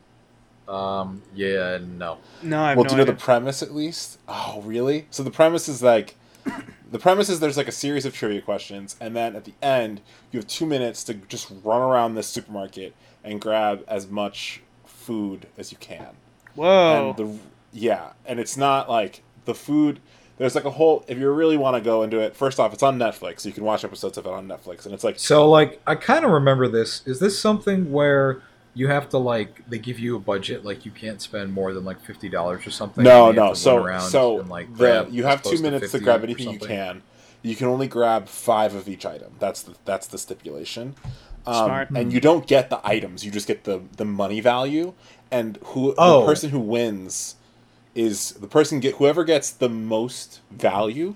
Um. Yeah. No. No, I have well, no do you know idea. the premise at least? Oh, really? So the premise is like, the premise is there's like a series of trivia questions, and then at the end you have two minutes to just run around this supermarket and grab as much food as you can. Whoa. And the yeah, and it's not like the food. There's like a whole. If you really want to go into it, first off, it's on Netflix, so you can watch episodes of it on Netflix, and it's like So like I kind of remember this. Is this something where you have to like they give you a budget, like you can't spend more than like fifty dollars or something? No, and you have no. to So run around so and, like, the, grab you as have two close minutes to fifty grab or anything you something? can. You can only grab five of each item. That's the that's the stipulation. Um, Smart. And you don't get the items. You just get the the money value. And who Oh. the person who wins is the person get whoever gets the most value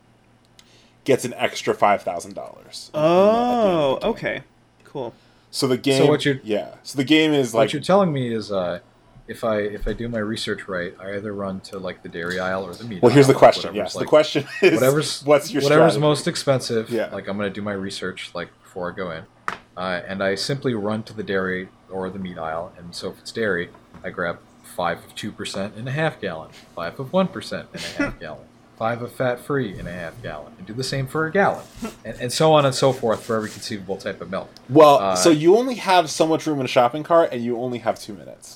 gets an extra five thousand dollars. Oh, okay. Cool. So the game. So what you're- yeah. So the game is like What you're telling me is, uh, if I if I do my research right, I either run to like the dairy aisle or the meat. well. Here's aisle, the question. whatever's, Yes, like, the question is whatever's what's your whatever's strategy? most expensive. Yeah. Like I'm gonna do my research like before I go in, uh, and I simply run to the dairy or the meat aisle. And so if it's dairy, I grab five of two percent in a half gallon, five of one percent in a half gallon, five of fat free in a half gallon, and do the same for a gallon, and, and so on and so forth for every conceivable type of milk. Well, Uh, so you only have so much room in a shopping cart, and you only have two minutes.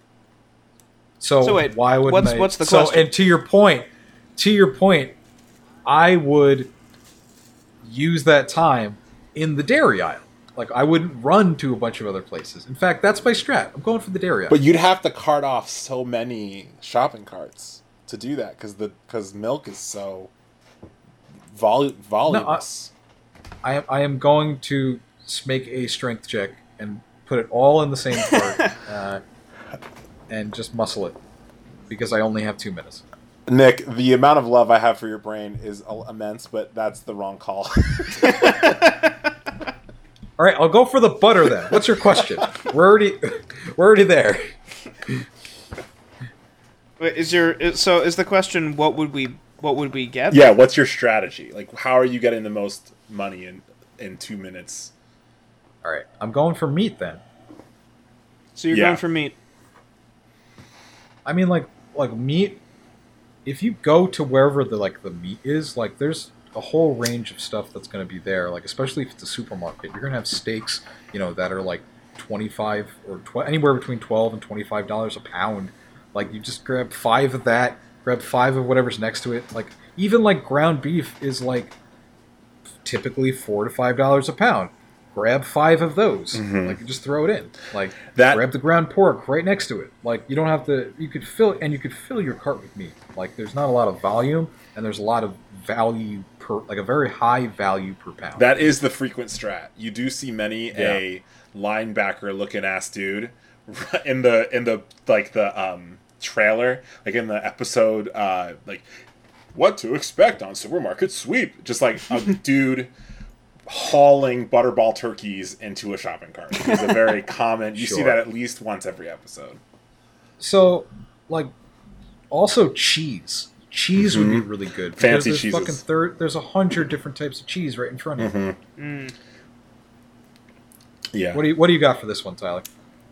So, So wait, why would what's- I, what's the so, question? And to your point, to your point, I would use that time in the dairy aisle. Like I wouldn't run to a bunch of other places. In fact, that's my strat. I'm going for the dairy aisle. But you'd have to cart off so many shopping carts to do that because the because milk is so vol- voluminous. I am I am going to s- make a strength check and put it all in the same cart uh, and just muscle it because I only have two minutes. Nick, the amount of love I have for your brain is uh, immense, but that's the wrong call. All right, I'll go for the butter then. What's your question? We're already we're already there. Wait, is your is- so is the question what would we what would we get? Yeah, what's your strategy? Like, how are you getting the most money in in two minutes? All right, I'm going for meat then. So you're Yeah. going for meat. I mean, like like meat. If you go to wherever the like the meat is, like there's a whole range of stuff that's going to be there. Like especially if it's a supermarket, you're going to have steaks, you know, that are like twenty-five or tw- anywhere between twelve and twenty-five dollars a pound. Like you just grab five of that, grab five of whatever's next to it. Like even like ground beef is like typically four to five dollars a pound. Grab five of those. Mhm. Like you just throw it in. Like That- grab the ground pork right next to it. Like you don't have to. You could fill and you could fill your cart with meat. Like there's not a lot of volume and there's a lot of value per like a very high value per pound. That is the frequent strat. You do see many a linebacker looking ass dude in the in the like the um trailer, like in the episode, uh like what to expect on Supermarket Sweep. Just like a dude hauling butterball turkeys into a shopping cart. It's a very common. You see Sure. that at least once every episode. So, like, also cheese. Cheese would be Mhm. really good. because Fancy there's cheeses. Fucking third, there's a hundred different types of cheese right in front of you. Mm. Yeah. What do you What do you got for this one, Tyler?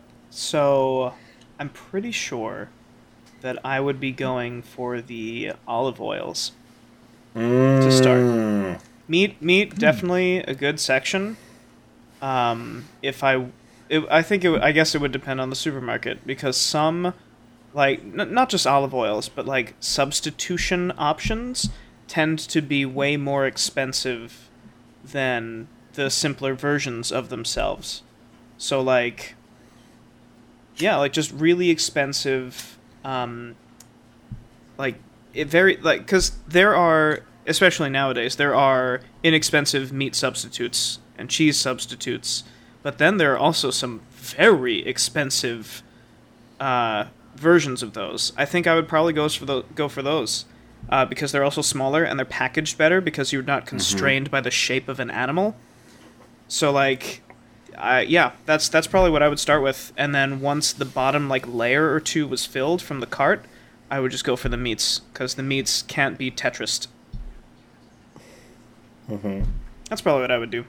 So I'm pretty sure that I would be going for the olive oils. to start. Meat, meat, definitely a good section. Um, if I, it, I think it, would- I guess it would depend on the supermarket because some, like n- not just olive oils, but like substitution options tend to be way more expensive than the simpler versions of themselves. So like, yeah, like just really expensive, um, like it very like because there are. Especially nowadays, there are inexpensive meat substitutes and cheese substitutes, but then there are also some very expensive uh, versions of those. I think I would probably go for the, go for those uh, because they're also smaller and they're packaged better because you're not constrained mm-hmm. by the shape of an animal. So like, I, yeah, that's that's probably what I would start with, and then once the bottom like layer or two was filled from the cart, I would just go for the meats because the meats can't be Tetrised. Mm-hmm. That's probably what I would do.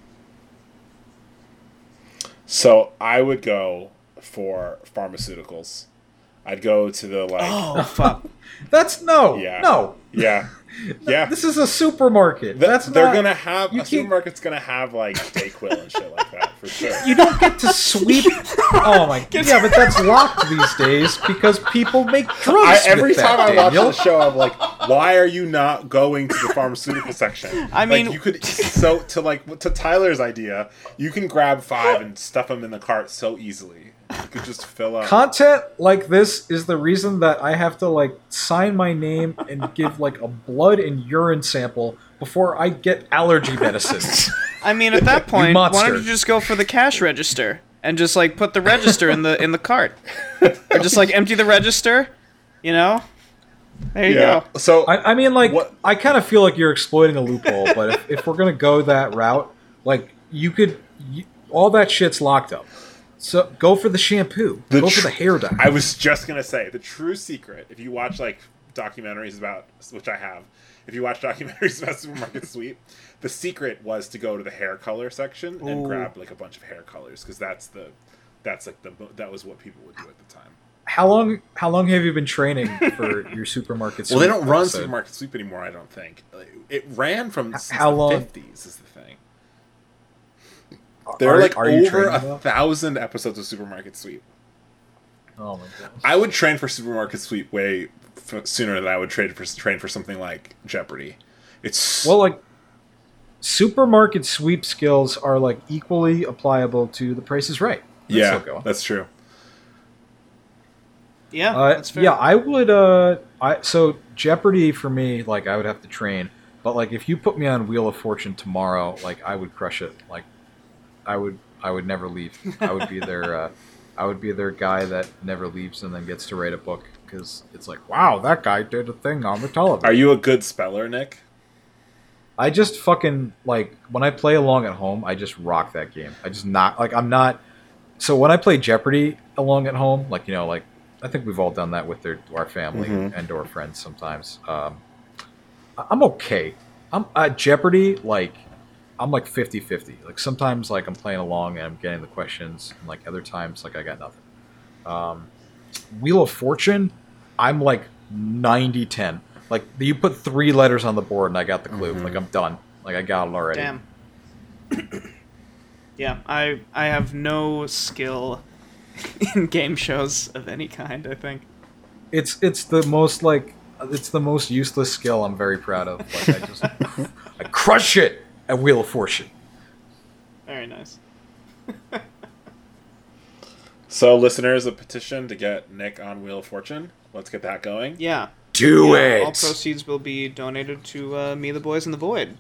So I would go for pharmaceuticals. I'd go to the like. Oh fuck! That's no, Yeah. no. Yeah, yeah. This is a supermarket. Th- That's they're not, gonna have you a can't- supermarket's gonna have like Dayquil and shit like that for sure. You don't get to sweep. Oh my! Yeah, but that's locked these days because people make drugs. I, every with that, time I watch Daniel. the show, I'm like, why are you not going to the pharmaceutical section? I mean- like, you could so to like to Tyler's idea, you can grab five and stuff them in the cart so easily. You could just fill up. Content like this is the reason that I have to like sign my name and give like a blood and urine sample before I get allergy medicines. I mean, at that point, why monster. don't you just go for the cash register and just like put the register in the in the cart, or just like empty the register, you know? There you yeah. go. So I, I mean, like, What- I kind of feel like you're exploiting a loophole, but if, if we're gonna go that route, like, you could, you, all that shit's locked up. So go for the shampoo. The go tr- for the hair dye. I was just gonna say the true secret. If you watch like documentaries about, which I have, if you watch documentaries about Supermarket Sweep, the secret was to go to the hair color section and Ooh. grab like a bunch of hair colors because that's the, that's like the that was what people would do at the time. How long? How long have you been training for your supermarket? Well, they sweep don't run episode? Supermarket Sweep anymore. I don't think Like, it ran from since how the long- fifties. Is the thing. There are, Are- like are you over training a though? thousand episodes of Supermarket Sweep. Oh my god. I would train for Supermarket Sweep way f- sooner than I would train for train for something like Jeopardy. It's Well, like, supermarket sweep skills are like equally applicable to The Price is Right. That's yeah, still going. that's true. Yeah, Uh, that's fair. yeah, I would. Uh, I so Jeopardy for me, like I would have to train, but like if you put me on Wheel of Fortune tomorrow, like I would crush it. Like I would, I would never leave. I would be their, uh, I would be their guy that never leaves and then gets to write a book because it's like, wow, that guy did a thing on the television. Are you a good speller, Nick? I just fucking like when I play along at home, I just rock that game. I just not like I'm not. So when I play Jeopardy along at home, like you know, like I think we've all done that with their, our family Mhm. and or friends sometimes. Um, I- I'm okay. I'm at Jeopardy. Like I'm like fifty-fifty. Like sometimes like I'm playing along and I'm getting the questions, and like other times like I got nothing. Um, Wheel of Fortune, I'm like ninety ten. Like you put three letters on the board and I got the clue. Mhm. Like I'm done. Like I got it already. Damn. Yeah, I I have no skill in game shows of any kind, I think. It's it's the most like it's the most useless skill I'm very proud of. Like I just I crush it at Wheel of Fortune. Very nice. So, listeners, a petition to get Nick on Wheel of Fortune. Let's get that going. Yeah. Do yeah, it. All proceeds will be donated to uh, Me, the Boys, and the Void.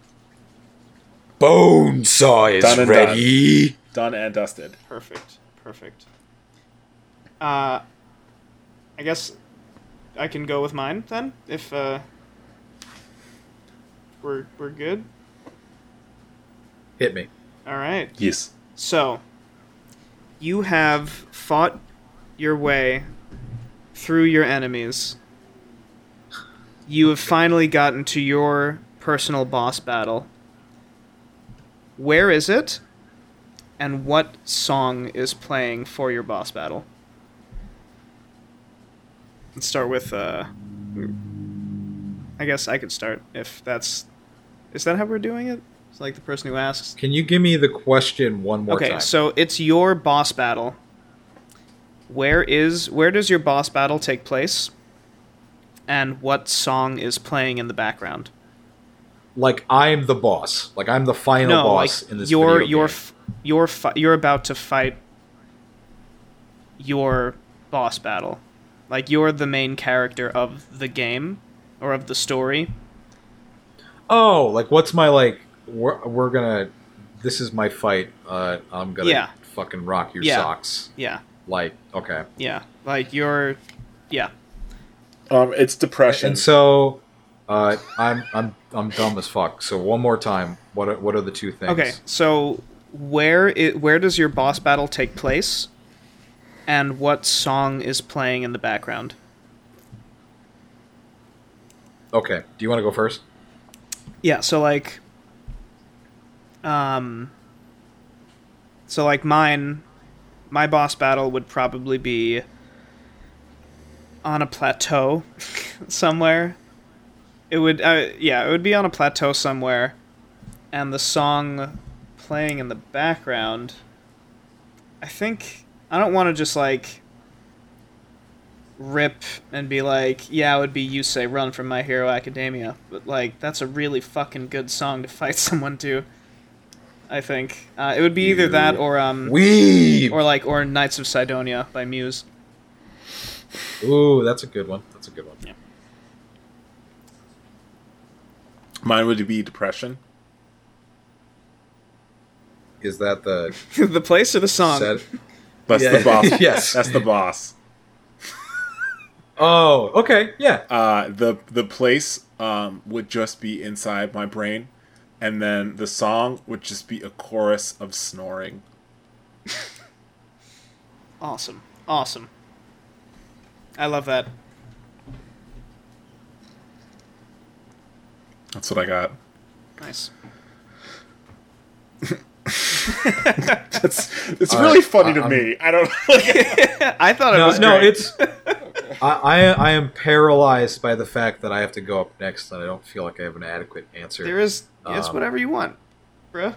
Bonesaw is Done and ready. Done and dusted. Perfect. Perfect. Uh, I guess I can go with mine then, if uh, we're we're good. Hit me. All right. Yes. So, you have fought your way through your enemies. You have finally gotten to your personal boss battle. Where is it? And what song is playing for your boss battle? Let's start with, uh... I guess I could start, if that's... Is that how we're doing it? It's like the person who asks. Can you give me the question one more Okay, time? so it's your boss battle. Where is where does your boss battle take place? And what song is playing in the background? Like I'm the boss. Like I'm the final No, boss like in this you're video you're game. f- you're fi- you're about to fight your boss battle. Like you're the main character of the game or of the story. Oh, like what's my like? We're, we're gonna. This is my fight. Uh, I'm gonna Yeah. fucking rock your Yeah. socks. Yeah. Like okay. Yeah. Like you're yeah. Um, it's depression. And so, uh, I'm I'm I'm dumb as fuck. So one more time. What are, what are the two things? Okay, so where it where does your boss battle take place? And what song is playing in the background? Okay. Do you want to go first? Yeah, so like um so like mine my boss battle would probably be on a plateau somewhere. It would uh, yeah, it would be on a plateau somewhere, and the song playing in the background, I think I don't want to just like rip and be like, yeah, it would be You Say Run from My Hero Academia, but like that's a really fucking good song to fight someone to. I think uh, it would be either that or um Weeb. or like or Knights of Sidonia by Muse. Ooh, that's a good one. That's a good one. Yeah. Mine would be depression. Is that the The place or the song? set? That's Yeah. the boss. Yes. That's the boss. Oh, okay. Yeah. Uh, the the place um, would just be inside my brain, and then the song would just be a chorus of snoring. Awesome. Awesome. I love that. That's what I got. Nice. It's it's All really right, funny to I'm- me. I don't. I thought it No, was no, great. it's. I, I I am paralyzed by the fact that I have to go up next, and I don't feel like I have an adequate answer. There is it's Um, whatever you want, bruh.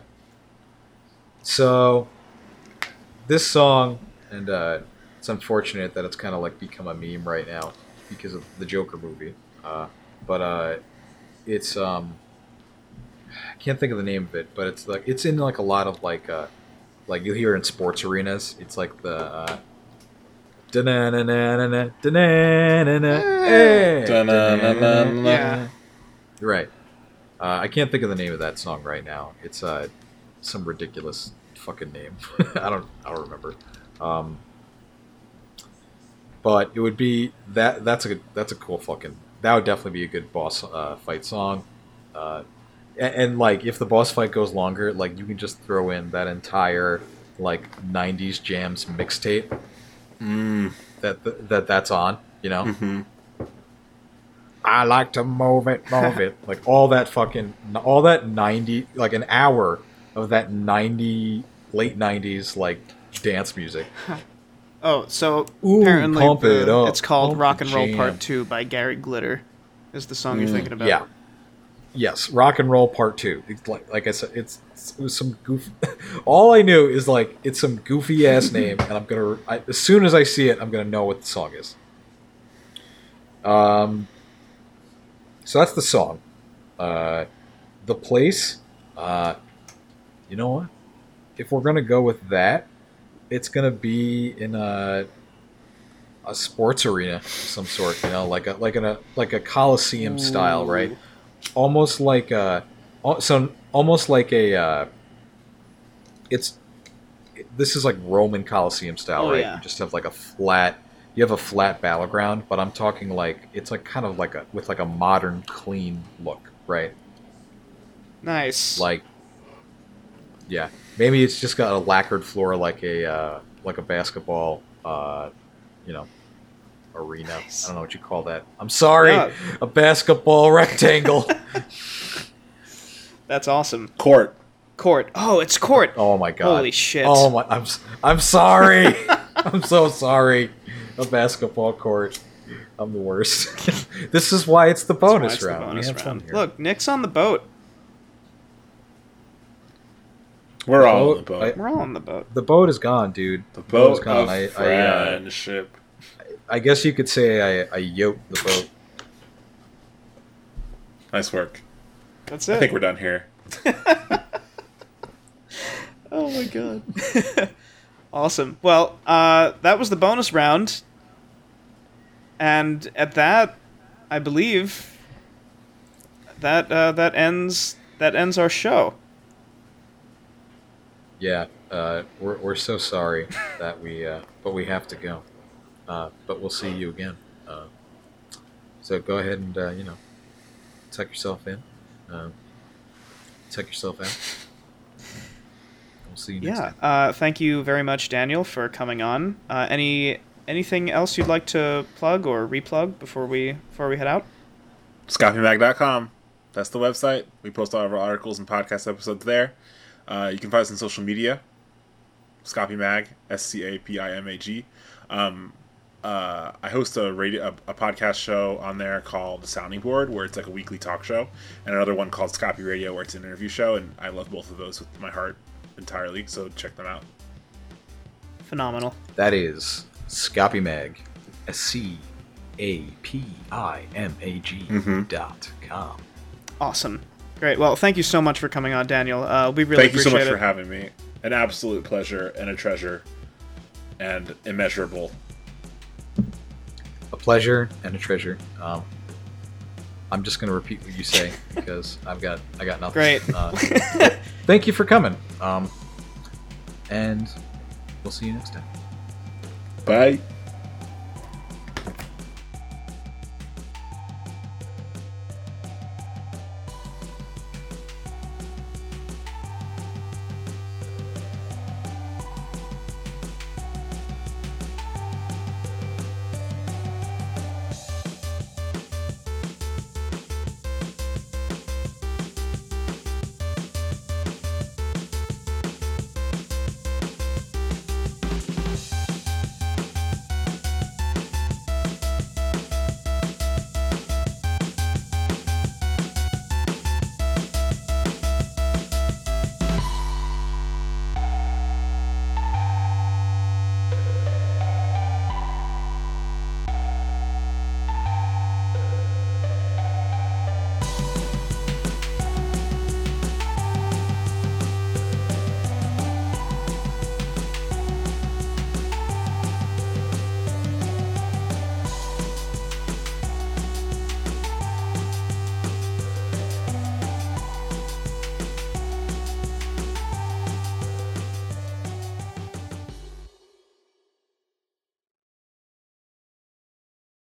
So, this song, and uh, it's unfortunate that it's kind of like become a meme right now because of the Joker movie. Uh, but uh, it's um, I can't think of the name of it, but it's like it's in like a lot of like uh, like you'll hear in sports arenas. It's like the. Uh, Da-na-na-na-na-na, da-na-na-na, eh, Da-na-na-na-na. Yeah. Right. Uh, I can't think of the name of that song right now. It's uh, some ridiculous fucking name. I don't. I don't remember. Um, but it would be that. That's a good, that's a cool fucking. That would definitely be a good boss uh, fight song. Uh, and, and like if the boss fight goes longer, like you can just throw in that entire like nineties jams mixtape. Mm. that that, that that's on. You know. Mm-hmm. I like to move it, move it. Like all that fucking, all that ninety, like an hour of that ninety, late nineties, like dance music. Oh, so Ooh, apparently pump the- it up, it's called pump Rock the and Roll jam. Part two by Gary Glitter, is the song you're thinking about. Yeah. Yes, Rock and Roll Part Two. It's like, like I said, it's, it's it was some goof. All I knew is like it's some goofy ass name, and I'm gonna I, as soon as I see it, I'm gonna know what the song is. Um. So that's the song. Uh, the place. Uh, you know what? If we're gonna go with that, it's gonna be in a a sports arena of some sort. You know, like a like in a like a Coliseum style, right? Almost like a so almost like a. Uh, it's this is like Roman Coliseum style, Oh, right? yeah. You just have like a flat. You have a flat battleground, but I'm talking like it's like kind of like a with like a modern, clean look, right? Nice. Like, yeah, maybe it's just got a lacquered floor, like a uh, like a basketball, uh, you know, arena. Nice. I don't know what you call that. I'm sorry, No. a basketball rectangle. That's awesome. Court. Court. Oh, it's Court. Oh my god! Holy shit. Oh my! I'm s- I'm sorry. I'm so sorry. A basketball court. I'm the worst. This is why it's the That's why bonus it's the round. bonus we have round. fun here. Look, Nick's on the boat. We're all on the Boat- boat. We're all on the boat. the boat is gone, dude. The boat's boat gone. of I- I, uh, friendship. I guess you could say I, I yoked the boat. Nice work. That's I it. think we're done here. Oh my god. Awesome. Well, uh, that was the bonus round. And at that, I believe that uh, that ends that ends our show. Yeah, uh, we're we're so sorry that we, uh, but we have to go. Uh, but we'll see you again. Uh, so go ahead and uh, you know, tuck yourself in, uh, tuck yourself out. We'll see you next Yeah. time. Uh, thank you very much, Daniel, for coming on. Uh, any anything else you'd like to plug or replug before we before we head out? Scopy Mag dot com. That's the website. We post all of our articles and podcast episodes there. Uh, you can find us on social media. ScopyMag, S C A P I M A G. Um, uh, I host a radio, a, a podcast show on there called The Sounding Board, where it's like a weekly talk show, and another one called Scopy Radio, where it's an interview show, and I love both of those with my heart entirely, so check them out. Phenomenal. That is Scopy Mag, S C A P I M A G Mhm. dot com. Awesome. Great. Well, thank you so much for coming on, Daniel. Uh, we really Thank you so appreciate much it. for having me. An absolute pleasure and a treasure and immeasurable. A pleasure and a treasure. Um, I'm just gonna repeat what you say because I've got I got nothing. Great. Uh, thank you for coming. Um, and we'll see you next time. Bye.